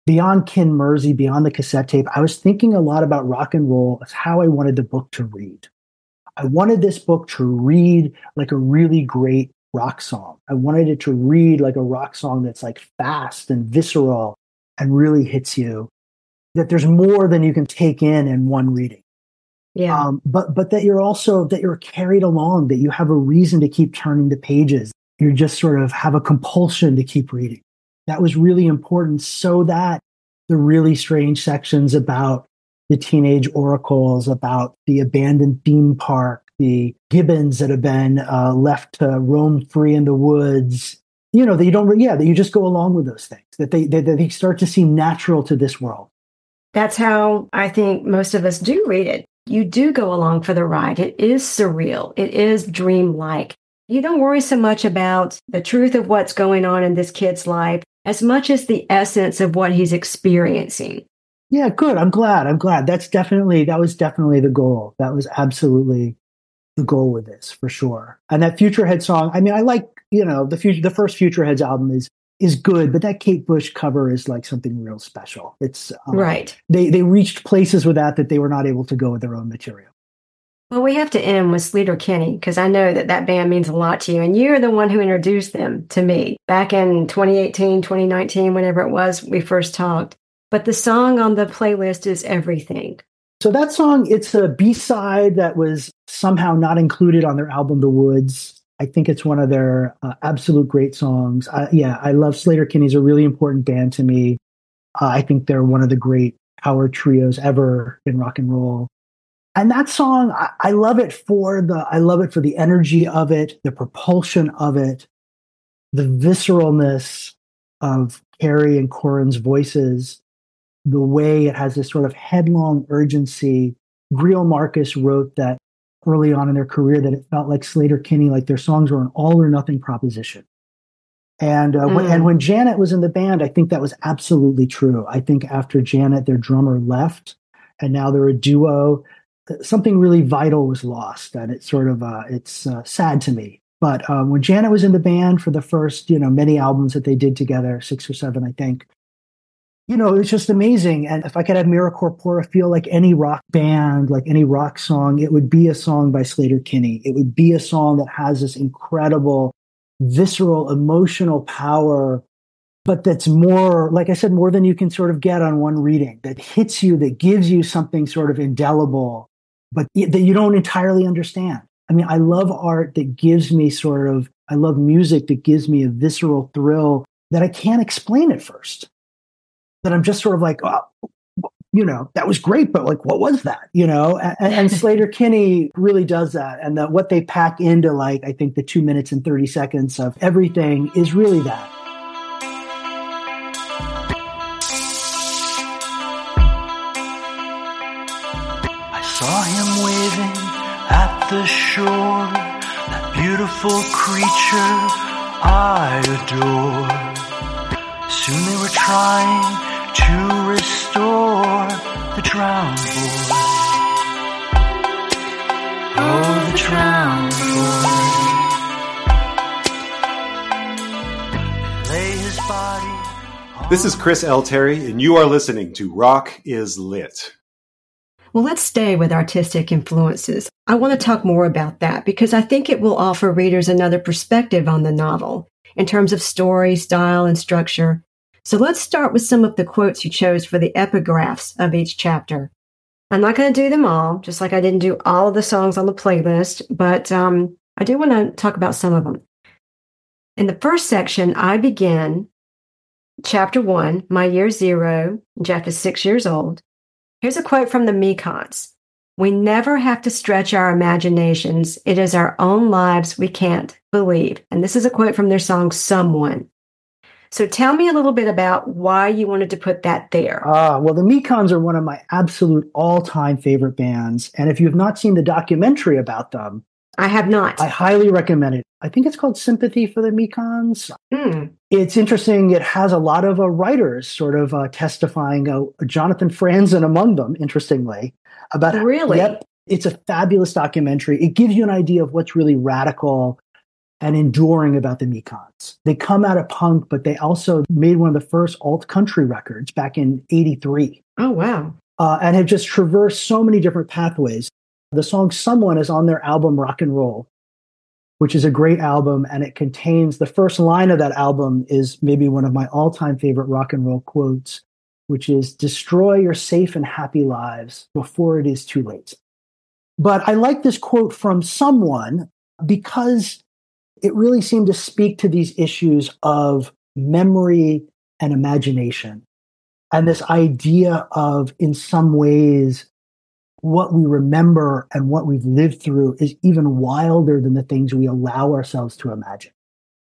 beyond Ken Mersey, beyond the cassette tape, I was thinking a lot about rock and roll as how I wanted the book to read. I wanted this book to read like a really great rock song. I wanted it to read like a rock song that's like fast and visceral and really hits you, that there's more than you can take in in one reading. Yeah. Um, but, but that you're also, that you're carried along, that you have a reason to keep turning the pages. You just sort of have a compulsion to keep reading. That was really important so that the really strange sections about the teenage oracles, about the abandoned theme park, the gibbons that have been uh, left to roam free in the woods, you know, that you don't, yeah, that you just go along with those things, that they, that they start to seem natural to this world. That's how I think most of us do read it. You do go along for the ride. It is surreal. It is dreamlike. You don't worry so much about the truth of what's going on in this kid's life as much as the essence of what he's experiencing. Yeah, good. I'm glad. I'm glad. That's definitely, that was definitely the goal. That was absolutely the goal with this, for sure. And that Futurehead song, I mean, I like, you know, the future, the first Futureheads album is is good, but that Kate Bush cover is like something real special. It's um, right. They they reached places with that that they were not able to go with their own material. Well, we have to end with Sleater-Kinney because I know that that band means a lot to you. And you're the one who introduced them to me back in twenty eighteen, twenty nineteen, whenever it was we first talked. But the song on the playlist is Everything. So that song, it's a B-side that was somehow not included on their album, The Woods. I think it's one of their uh, absolute great songs. Uh, yeah, I love Sleater-Kinney's a really important band to me. Uh, I think they're one of the great power trios ever in rock and roll. And that song, I, I love it for the, I love it for the energy of it, the propulsion of it, the visceralness of Carrie and Corin's voices, the way it has this sort of headlong urgency. Greil Marcus wrote that early on in their career that it felt like Sleater-Kinney, like their songs were an all or nothing proposition. And uh, mm. when, and when Janet was in the band, I think that was absolutely true. I think after Janet, their drummer left, and now they're a duo, something really vital was lost, and it's sort of uh, it's uh, sad to me. But um, when Janet was in the band for the first, you know, many albums that they did together, six or seven, I think, you know, it's just amazing. And if I could have Mira Corpora feel like any rock band, like any rock song, it would be a song by Sleater-Kinney. It would be a song that has this incredible, visceral, emotional power, but that's more, like I said, more than you can sort of get on one reading, that hits you, that gives you something sort of indelible, but that you don't entirely understand. I mean, I love art that gives me sort of, I love music that gives me a visceral thrill that I can't explain at first. That I'm just sort of like, oh, you know, that was great, but like, what was that? You know, and, and Sleater-Kinney really does that. And that what they pack into, like, I think the two minutes and thirty seconds of Everything is really that. I saw him waving at the shore, that beautiful creature I adore. Soon they were trying to restore the drowned boy. Oh, the drowned boy. Lay his body. This is Chris L. Terry, and you are listening to Rock is Lit. Well, let's stay with artistic influences. I want to talk more about that because I think it will offer readers another perspective on the novel in terms of story, style, and structure. So let's start with some of the quotes you chose for the epigraphs of each chapter. I'm not going to do them all, just like I didn't do all of the songs on the playlist, but um, I do want to talk about some of them. In the first section, I begin chapter one, My Year Zero. Jeff is six years old. Here's a quote from the Mekons. We never have to stretch our imaginations. It is our own lives we can't believe. And this is a quote from their song, Someone. So tell me a little bit about why you wanted to put that there. Ah, uh, well, the Mekons are one of my absolute all-time favorite bands. And if you have not seen the documentary about them, I have not. I highly recommend it. I think it's called Sympathy for the Mekons. Mm. It's interesting. It has a lot of uh, writers sort of uh, testifying, uh, Jonathan Franzen among them, interestingly. about Really? Yep. It's a fabulous documentary. It gives you an idea of what's really radical and enduring about the Mekons. They come out of punk, but they also made one of the first alt country records back in eighty-three. Oh, wow. Uh, and have just traversed so many different pathways. The song Someone is on their album Rock and Roll, which is a great album. And it contains the first line of that album is maybe one of my all-time favorite rock and roll quotes, which is, "Destroy your safe and happy lives before it is too late." But I like this quote from Someone because it really seemed to speak to these issues of memory and imagination. And this idea of, in some ways, what we remember and what we've lived through is even wilder than the things we allow ourselves to imagine.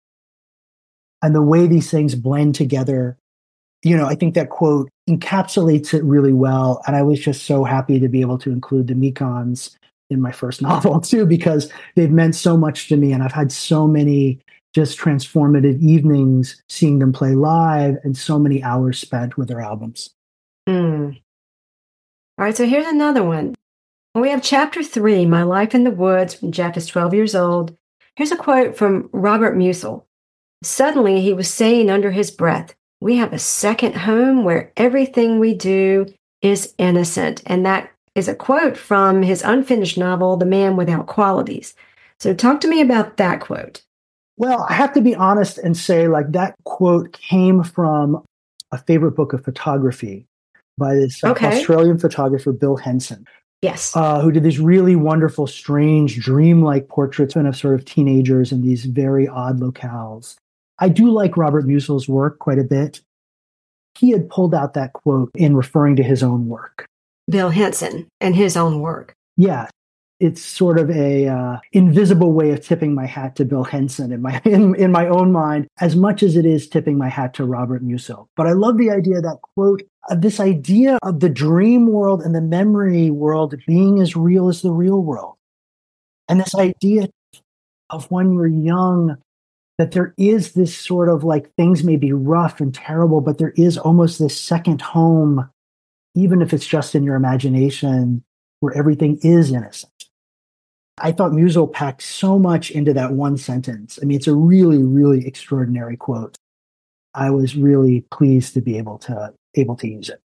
And the way these things blend together, you know, I think that quote encapsulates it really well. And I was just so happy to be able to include the Mekons in my first novel too, because they've meant so much to me. And I've had so many just transformative evenings seeing them play live and so many hours spent with their albums. Mm. All right, so here's another one. We have chapter three, My Life in the Woods, when Jeff is twelve years old. Here's a quote from Robert Musil. Suddenly, he was saying under his breath, "We have a second home where everything we do is innocent." And that is a quote from his unfinished novel, The Man Without Qualities. So talk to me about that quote. Well, I have to be honest and say, like, that quote came from a favorite book of photography by this okay. Australian photographer, Bill Henson. Yes. Uh, who did these really wonderful, strange, dreamlike portraits of sort of teenagers in these very odd locales. I do like Robert Musil's work quite a bit. He had pulled out that quote in referring to his own work. Bill Henson and his own work. Yeah. It's sort of a uh, invisible way of tipping my hat to Bill Henson in my in, in my own mind, as much as it is tipping my hat to Robert Musil. But I love the idea of that quote, of this idea of the dream world and the memory world being as real as the real world. And this idea of when you're young, that there is this sort of like things may be rough and terrible, but there is almost this second home, even if it's just in your imagination, where everything is innocent. I thought Musil packed so much into that one sentence. I mean, it's a really, really extraordinary quote. I was really pleased to be able to able to use it.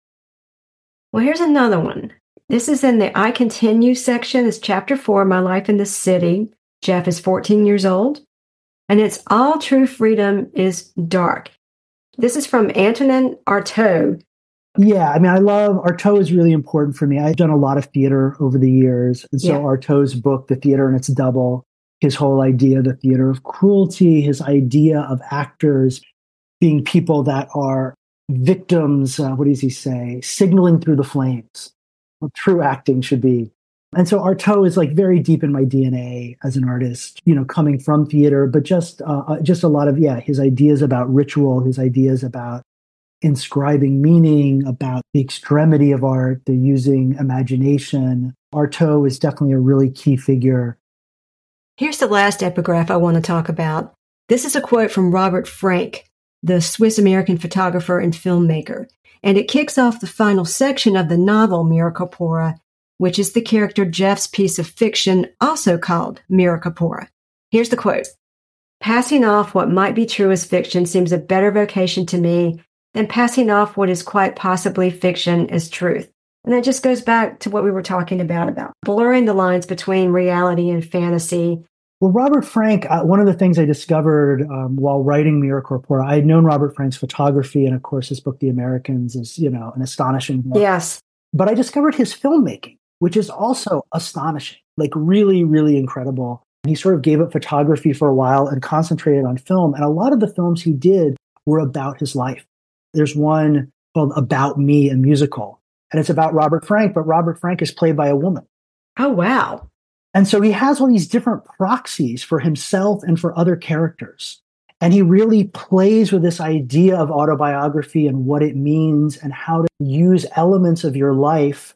Well, here's another one. This is in the I Continue section. It's chapter four, My Life in the City. Jeff is fourteen years old. And it's All True Freedom is Dark. This is from Antonin Artaud. Yeah, I mean, I love, Artaud is really important for me. I've done a lot of theater over the years. And so yeah. Artaud's book, The Theater and Its Double, his whole idea, the theater of cruelty, his idea of actors being people that are victims, uh, what does he say, signaling through the flames. What true acting should be. And so Artaud is like very deep in my D N A as an artist, you know, coming from theater, but just uh, just a lot of, yeah, his ideas about ritual, his ideas about inscribing meaning, about the extremity of art, the using imagination. Artaud is definitely a really key figure. Here's the last epigraph I want to talk about. This is a quote from Robert Frank, the Swiss-American photographer and filmmaker, and it kicks off the final section of the novel Miracopora, which is the character Jeff's piece of fiction, also called Miracopora. Here's the quote. "Passing off what might be true as fiction seems a better vocation to me than passing off what is quite possibly fiction as truth." And that just goes back to what we were talking about, about blurring the lines between reality and fantasy. Well, Robert Frank, uh, one of the things I discovered um, while writing Miracopora, I had known Robert Frank's photography, and of course his book, The Americans, is, you know, an astonishing book. Yes. But I discovered his filmmaking, which is also astonishing, like really, really incredible. He sort of gave up photography for a while and concentrated on film. And a lot of the films he did were about his life. There's one called About Me, a musical, and it's about Robert Frank, but Robert Frank is played by a woman. Oh, wow. And so he has all these different proxies for himself and for other characters. And he really plays with this idea of autobiography and what it means and how to use elements of your life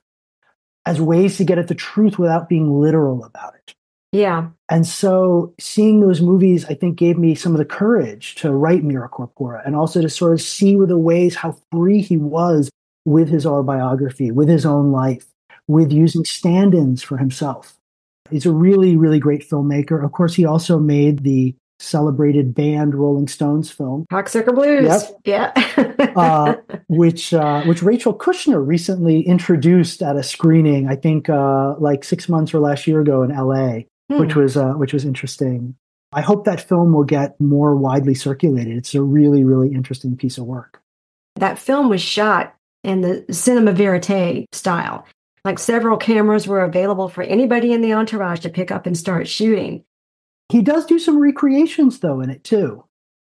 as ways to get at the truth without being literal about it. Yeah. And so seeing those movies, I think, gave me some of the courage to write Miracopora and also to sort of see with the ways how free he was with his autobiography, with his own life, with using stand-ins for himself. He's a really, really great filmmaker. Of course, he also made the celebrated band Rolling Stones film, Cocksucker Blues. Yep. Yeah. uh, which uh, which Rachel Kushner recently introduced at a screening, I think uh, like six months or last year ago in L A, hmm. which was uh, which was interesting. I hope that film will get more widely circulated. It's a really, really interesting piece of work. That film was shot in the cinema verite style. Like several cameras were available for anybody in the entourage to pick up and start shooting. He does do some recreations, though, in it, too.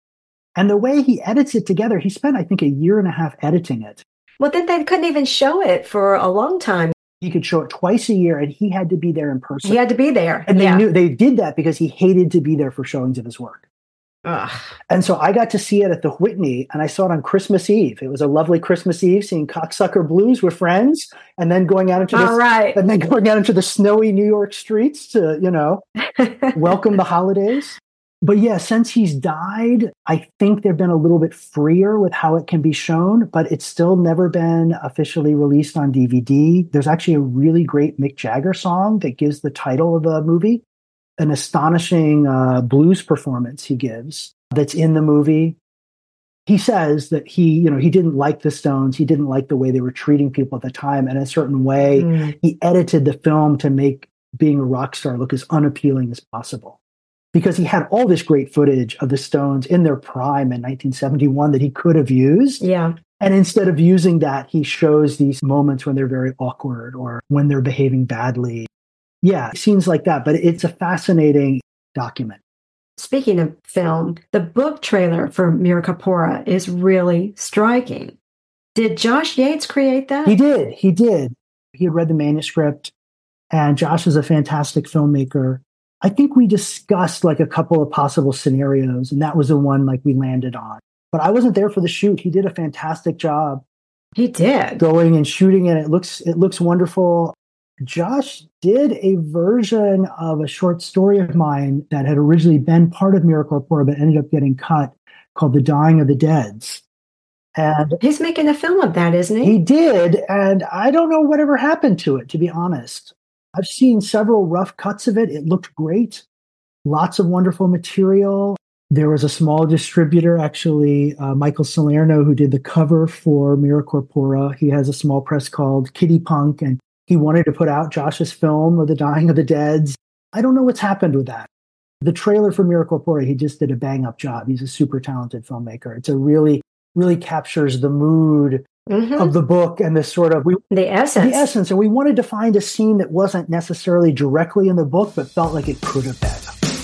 And the way he edits it together, he spent, I think, a year and a half editing it. Well, then they couldn't even show it for a long time. He could show it twice a year, and he had to be there in person. He had to be there. And yeah. they knew they did that because he hated to be there for showings of his work. Ugh. And so I got to see it at the Whitney, and I saw it on Christmas Eve. It was a lovely Christmas Eve, seeing Cocksucker Blues with friends, and then going out into the, All right. and then going out into the snowy New York streets to, you know, welcome the holidays. But yeah, since he's died, I think they've been a little bit freer with how it can be shown, but it's still never been officially released on D V D. There's actually a really great Mick Jagger song that gives the title of the movie. An astonishing uh, blues performance he gives that's in the movie. He says that he, you know, he didn't like the Stones. He didn't like the way they were treating people at the time. And in a certain way, mm. he edited the film to make being a rock star look as unappealing as possible. Because he had all this great footage of the Stones in their prime in nineteen seventy-one that he could have used. Yeah. And instead of using that, he shows these moments when they're very awkward or when they're behaving badly. Yeah, scenes like that, but it's a fascinating document. Speaking of film, the book trailer for Mira Corpora is really striking. Did Josh Yates create that? He did. He did. He had read the manuscript, and Josh is a fantastic filmmaker. I think we discussed like a couple of possible scenarios, and that was the one like we landed on. But I wasn't there for the shoot. He did a fantastic job. He did. Going and shooting, and it looks it looks wonderful. Josh did a version of a short story of mine that had originally been part of Mira Corpora, but ended up getting cut, called The Dying of the Deads. And he's making a film of that, isn't he? He did, and I don't know whatever happened to it, to be honest. I've seen several rough cuts of it. It looked great. Lots of wonderful material. There was a small distributor, actually, uh, Michael Salerno, who did the cover for Mira Corpora. He has a small press called Kitty Punk, and he wanted to put out Josh's film of The Dying of the Deads. I don't know what's happened with that. The trailer for Mira Corpora, he just did a bang-up job. He's a super talented filmmaker. It's a really, really captures the mood mm-hmm. of the book and the sort of... We, the essence. The essence. And we wanted to find a scene that wasn't necessarily directly in the book, but felt like it could have been.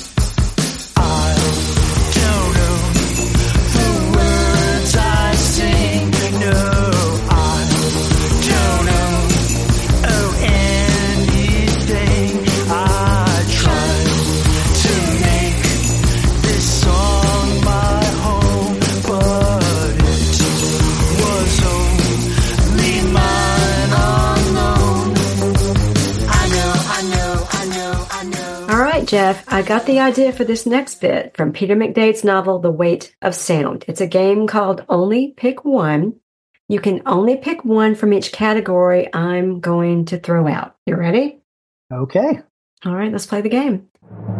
Jeff, I got the idea for this next bit from Peter McDade's novel, The Weight of Sound. It's a game called Only Pick One. You can only pick one from each category I'm going to throw out. You ready? Okay. All right, let's play the game.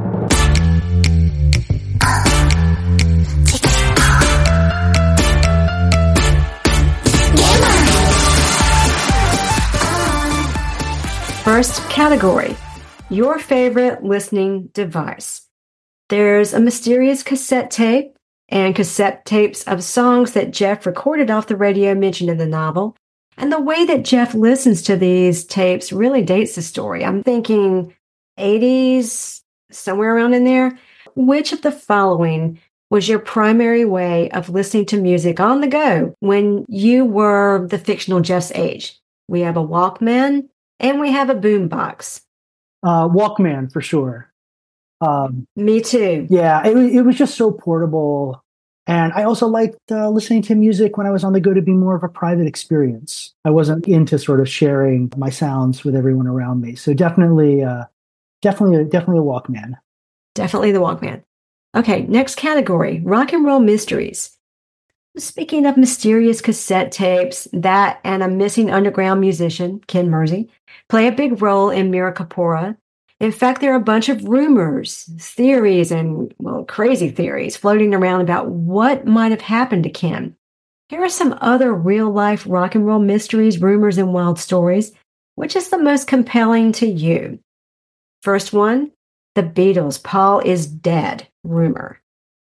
First category. Your favorite listening device. There's a mysterious cassette tape and cassette tapes of songs that Jeff recorded off the radio mentioned in the novel. And the way that Jeff listens to these tapes really dates the story. I'm thinking eighties, somewhere around in there. Which of the following was your primary way of listening to music on the go when you were the fictional Jeff's age? We have a Walkman and we have a boombox. Uh, Walkman, for sure. Um, Me too. Yeah, it, it was just so portable. And I also liked uh, listening to music when I was on the go to be more of a private experience. I wasn't into sort of sharing my sounds with everyone around me. So definitely, uh, definitely, definitely a Walkman. Definitely the Walkman. Okay, next category, rock and roll mysteries. Speaking of mysterious cassette tapes, that and a missing underground musician, Ken Mersey, play a big role in Mira Corpora. In fact, there are a bunch of rumors, theories, and, well, crazy theories floating around about what might have happened to Kim. Here are some other real-life rock and roll mysteries, rumors, and wild stories. Which is the most compelling to you? First one, the Beatles, Paul is dead, rumor.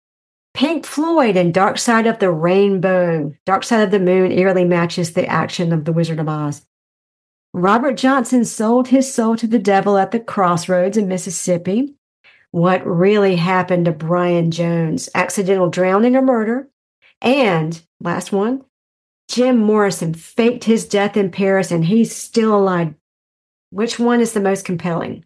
Pink Floyd and Dark Side of the Rainbow, Dark Side of the Moon eerily matches the action of The Wizard of Oz. Robert Johnson sold his soul to the devil at the crossroads in Mississippi. What really happened to Brian Jones? Accidental drowning or murder? And, last one, Jim Morrison faked his death in Paris and he's still alive. Which one is the most compelling?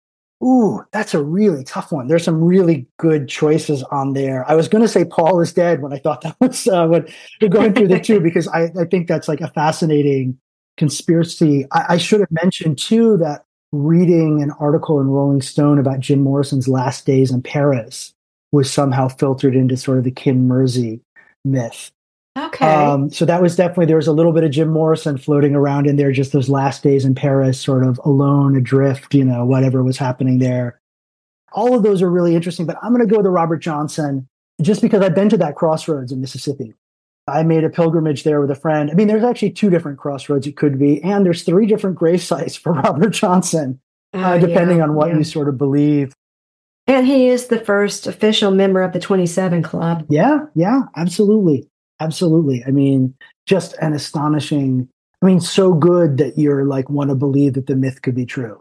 Ooh, that's a really tough one. There's some really good choices on there. I was going to say Paul is dead when I thought that was uh, when we're going through the two, because I, I think that's like a fascinating conspiracy. I, I should have mentioned too that reading an article in Rolling Stone about Jim Morrison's last days in Paris was somehow filtered into sort of the Kim Mersey myth. Okay. Um, so that was definitely, there was a little bit of Jim Morrison floating around in there, just those last days in Paris, sort of alone, adrift, you know, whatever was happening there. All of those are really interesting, but I'm going to go with the Robert Johnson just because I've been to that crossroads in Mississippi. I made a pilgrimage there with a friend. I mean, there's actually two different crossroads it could be, and there's three different grave sites for Robert Johnson, oh, uh, depending yeah, on what yeah. you sort of believe. And he is the first official member of the twenty-seven Club. Yeah, yeah, absolutely. Absolutely. I mean, just an astonishing, I mean, so good that you're like want to believe that the myth could be true.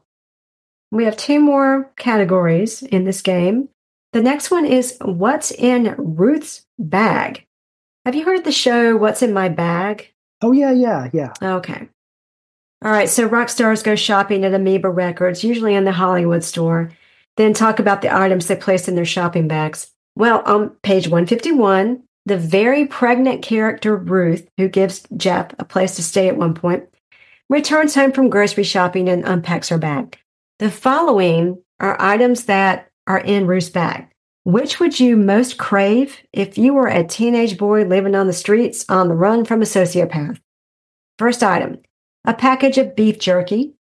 We have two more categories in this game. The next one is What's in Ruth's Bag? Have you heard of the show What's in My Bag? Oh, yeah, yeah, yeah. Okay. All right. So rock stars go shopping at Amoeba Records, usually in the Hollywood store, then talk about the items they place in their shopping bags. Well, on page one fifty-one, the very pregnant character Ruth, who gives Jeff a place to stay at one point, returns home from grocery shopping and unpacks her bag. The following are items that are in Ruth's bag. Which would you most crave if you were a teenage boy living on the streets on the run from a sociopath? First item, a package of beef jerky,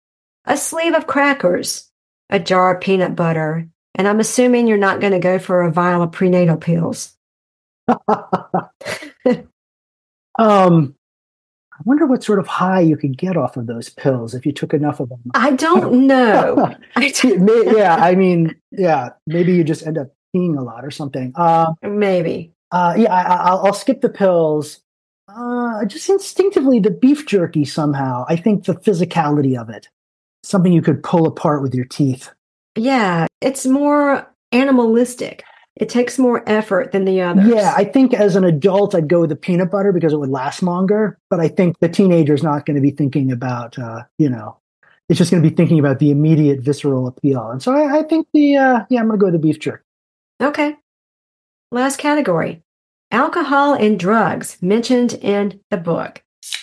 a sleeve of crackers, a jar of peanut butter, and I'm assuming you're not going to go for a vial of prenatal pills. um, I wonder what sort of high you could get off of those pills if you took enough of them. I don't know. I don't... yeah, I mean, yeah, maybe you just end up peeing a lot or something. Uh, maybe. Uh, yeah, I, I'll, I'll skip the pills. Uh, just instinctively, the beef jerky somehow. I think the physicality of it, something you could pull apart with your teeth. Yeah, it's more animalistic. It takes more effort than the others. Yeah, I think as an adult, I'd go with the peanut butter because it would last longer. But I think the teenager's not going to be thinking about, uh, you know, it's just going to be thinking about the immediate visceral appeal. And so I, I think the, uh, yeah, I'm going to go with the beef jerky. Okay. Last category. Alcohol and drugs mentioned in the book.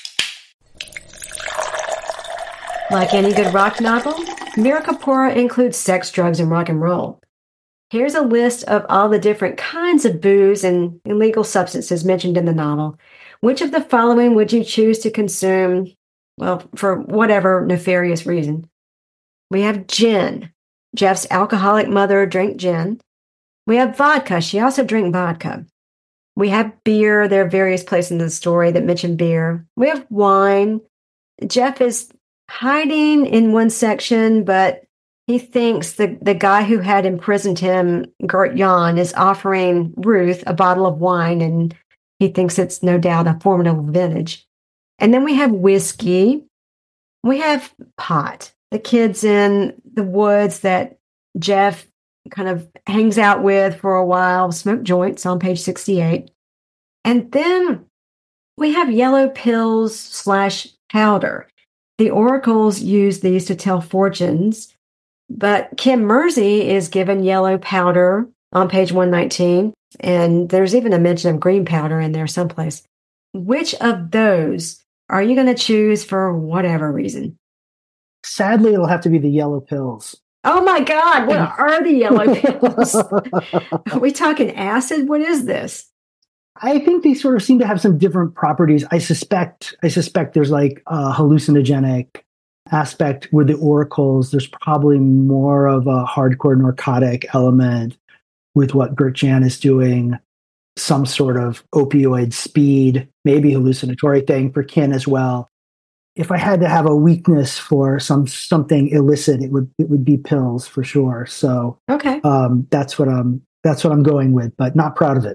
Like any good rock novel, Miracapora includes sex, drugs, and rock and roll. Here's a list of all the different kinds of booze and illegal substances mentioned in the novel. Which of the following would you choose to consume, well, for whatever nefarious reason? We have gin. Jeff's alcoholic mother drank gin. We have vodka. She also drank vodka. We have beer. There are various places in the story that mention beer. We have wine. Jeff is hiding in one section, but he thinks the, the guy who had imprisoned him, Gert Jan, is offering Ruth a bottle of wine, and he thinks it's no doubt a formidable vintage. And then we have whiskey. We have pot. The kids in the woods that Jeff kind of hangs out with for a while, smoke joints on page sixty-eight. And then we have yellow pills slash powder. The oracles use these to tell fortunes. But Kim Mersey is given yellow powder on page one nineteen, and there's even a mention of green powder in there someplace. Which of those are you going to choose for whatever reason? Sadly, it'll have to be the yellow pills. Oh my God, what are the yellow pills? Are we talking acid? What is this? I think they sort of seem to have some different properties. I suspect, I suspect there's like uh, hallucinogenic aspect with the oracles. There's probably more of a hardcore narcotic element with what Gert Jan is doing, some sort of opioid speed, maybe hallucinatory thing for Kin as well. If I had to have a weakness for some something illicit, it would it would be pills for sure. So okay, um, that's what I'm that's what I'm going with, but not proud of it.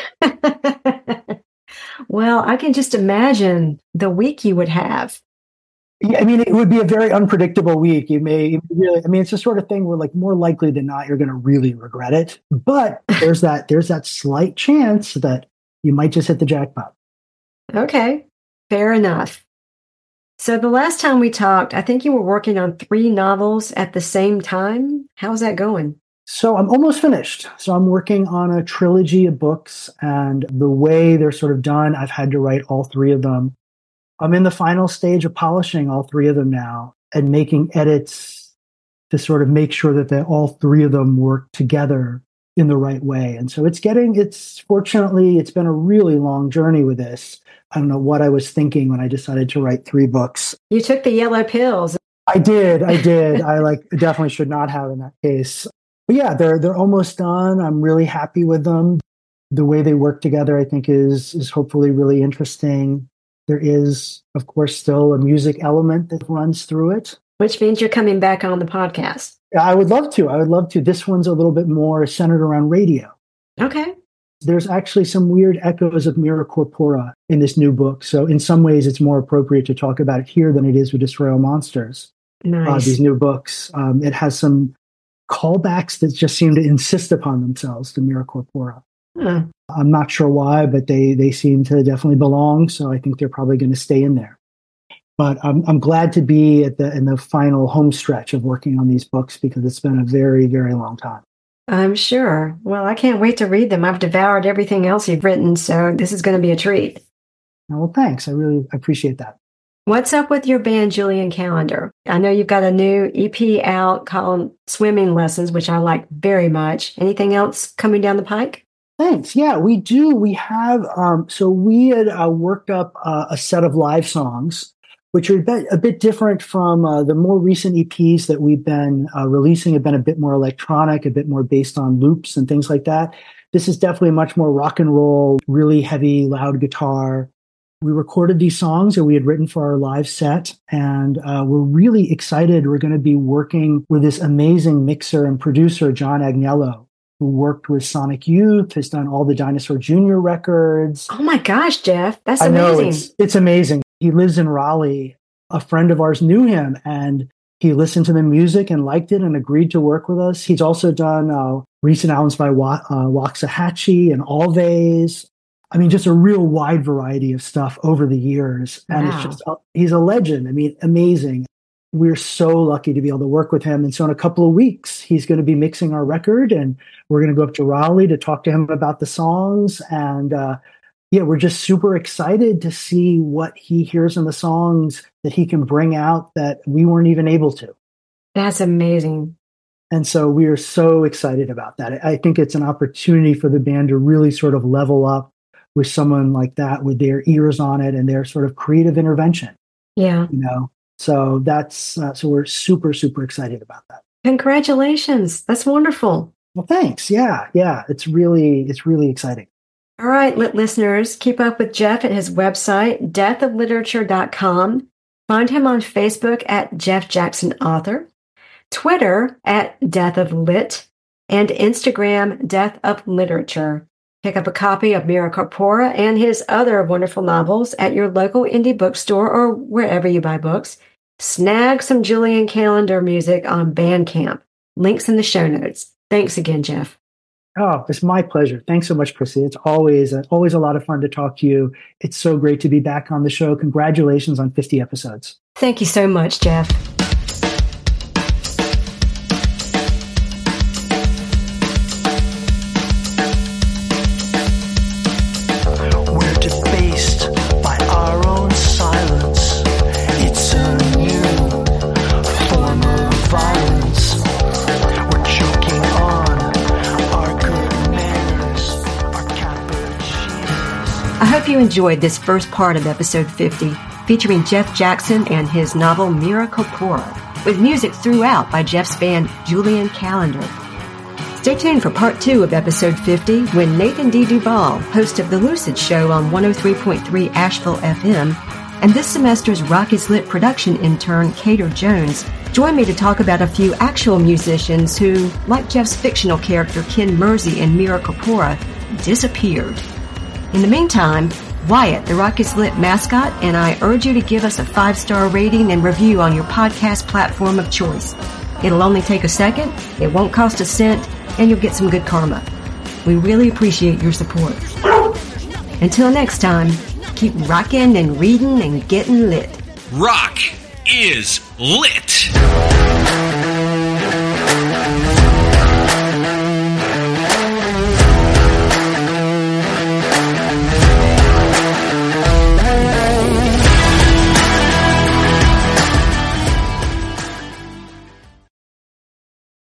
Well, I can just imagine the week you would have. Yeah, I mean, it would be a very unpredictable week. You may really, I mean, it's the sort of thing where, like, more likely than not, you're going to really regret it. But there's that there's that slight chance that you might just hit the jackpot. Okay, fair enough. So the last time we talked, I think you were working on three novels at the same time. How's that going? So I'm almost finished. So I'm working on a trilogy of books, and the way they're sort of done, I've had to write all three of them. I'm in the final stage of polishing all three of them now and making edits to sort of make sure that they, all three of them work together in the right way. And so it's getting, it's fortunately, it's been a really long journey with this. I don't know what I was thinking when I decided to write three books. You took the yellow pills. I did. I did. I like definitely should not have in that case. But yeah, they're they're almost done. I'm really happy with them. The way they work together, I think, is is hopefully really interesting. There is, of course, still a music element that runs through it. Which means you're coming back on the podcast. I would love to. I would love to. This one's a little bit more centered around radio. Okay. There's actually some weird echoes of Mira Corpora in this new book. So in some ways, it's more appropriate to talk about it here than it is with Disraeli Monsters. Nice. Uh, these new books. Um, it has some callbacks that just seem to insist upon themselves to Mira Corpora. Huh. I'm not sure why, but they they seem to definitely belong. So I think they're probably going to stay in there. But I'm I'm glad to be at the in the final home stretch of working on these books because it's been a very, very long time. I'm sure. Well, I can't wait to read them. I've devoured everything else you've written, so this is going to be a treat. Well, thanks. I really appreciate that. What's up with your band, Julian Calendar? I know you've got a new E P out called Swimming Lessons, which I like very much. Anything else coming down the pike? Thanks. Yeah, we do. We have, um, so we had uh, worked up uh, a set of live songs, which are a bit, a bit different from uh, the more recent E Ps that we've been uh, releasing, have been a bit more electronic, a bit more based on loops and things like that. This is definitely much more rock and roll, really heavy, loud guitar. We recorded these songs that we had written for our live set, and uh, we're really excited. We're going to be working with this amazing mixer and producer, John Agnello, who worked with Sonic Youth, has done all the Dinosaur Junior records. Oh my gosh, Jeff, that's I amazing. know, it's, it's amazing. He lives in Raleigh. A friend of ours knew him, and he listened to the music and liked it and agreed to work with us. He's also done uh, recent albums by Wa- uh, Waxahachie and Always. I mean, just a real wide variety of stuff over the years. And wow. it's just, uh, he's a legend. I mean, amazing. We're so lucky to be able to work with him. And so in a couple of weeks, he's going to be mixing our record, and we're going to go up to Raleigh to talk to him about the songs. And uh, yeah, we're just super excited to see what he hears in the songs that he can bring out that we weren't even able to. That's amazing. And so we are so excited about that. I think it's an opportunity for the band to really sort of level up with someone like that, with their ears on it and their sort of creative intervention. Yeah. You know, so that's, uh, so we're super, super excited about that. Congratulations. That's wonderful. Well, thanks. Yeah. Yeah. It's really, it's really exciting. All right, lit listeners, keep up with Jeff at his website, death of literature dot com. Find him on Facebook at Jeff Jackson Author, Twitter at Death of Lit, and Instagram, Death of Literature. Pick up a copy of Mira Corpora and his other wonderful novels at your local indie bookstore or wherever you buy books. Snag some Julian Calendar music on Bandcamp. Links in the show notes. Thanks again, Jeff. Oh, it's my pleasure. Thanks so much, Chrissy. It's always, uh, always a lot of fun to talk to you. It's so great to be back on the show. Congratulations on fifty episodes. Thank you so much, Jeff. I hope you enjoyed this first part of episode fifty. featuring Jeff Jackson and his novel Miracle Pora, with music throughout by Jeff's band Julian Calendar. Stay tuned for part two of episode fifty when Nathan D. Duval, host of The Lucid Show on one oh three point three Asheville F M, and this semester's Rock is Lit production intern, Cater Jones, join me to talk about a few actual musicians who, like Jeff's fictional character Ken Mersey in Miracle Pora, disappeared. In the meantime, Wyatt, the Rock is Lit mascot, and I urge you to give us a five-star rating and review on your podcast platform of choice. It'll only take a second, it won't cost a cent, and you'll get some good karma. We really appreciate your support. Until next time, keep rocking and reading and getting lit. Rock is lit.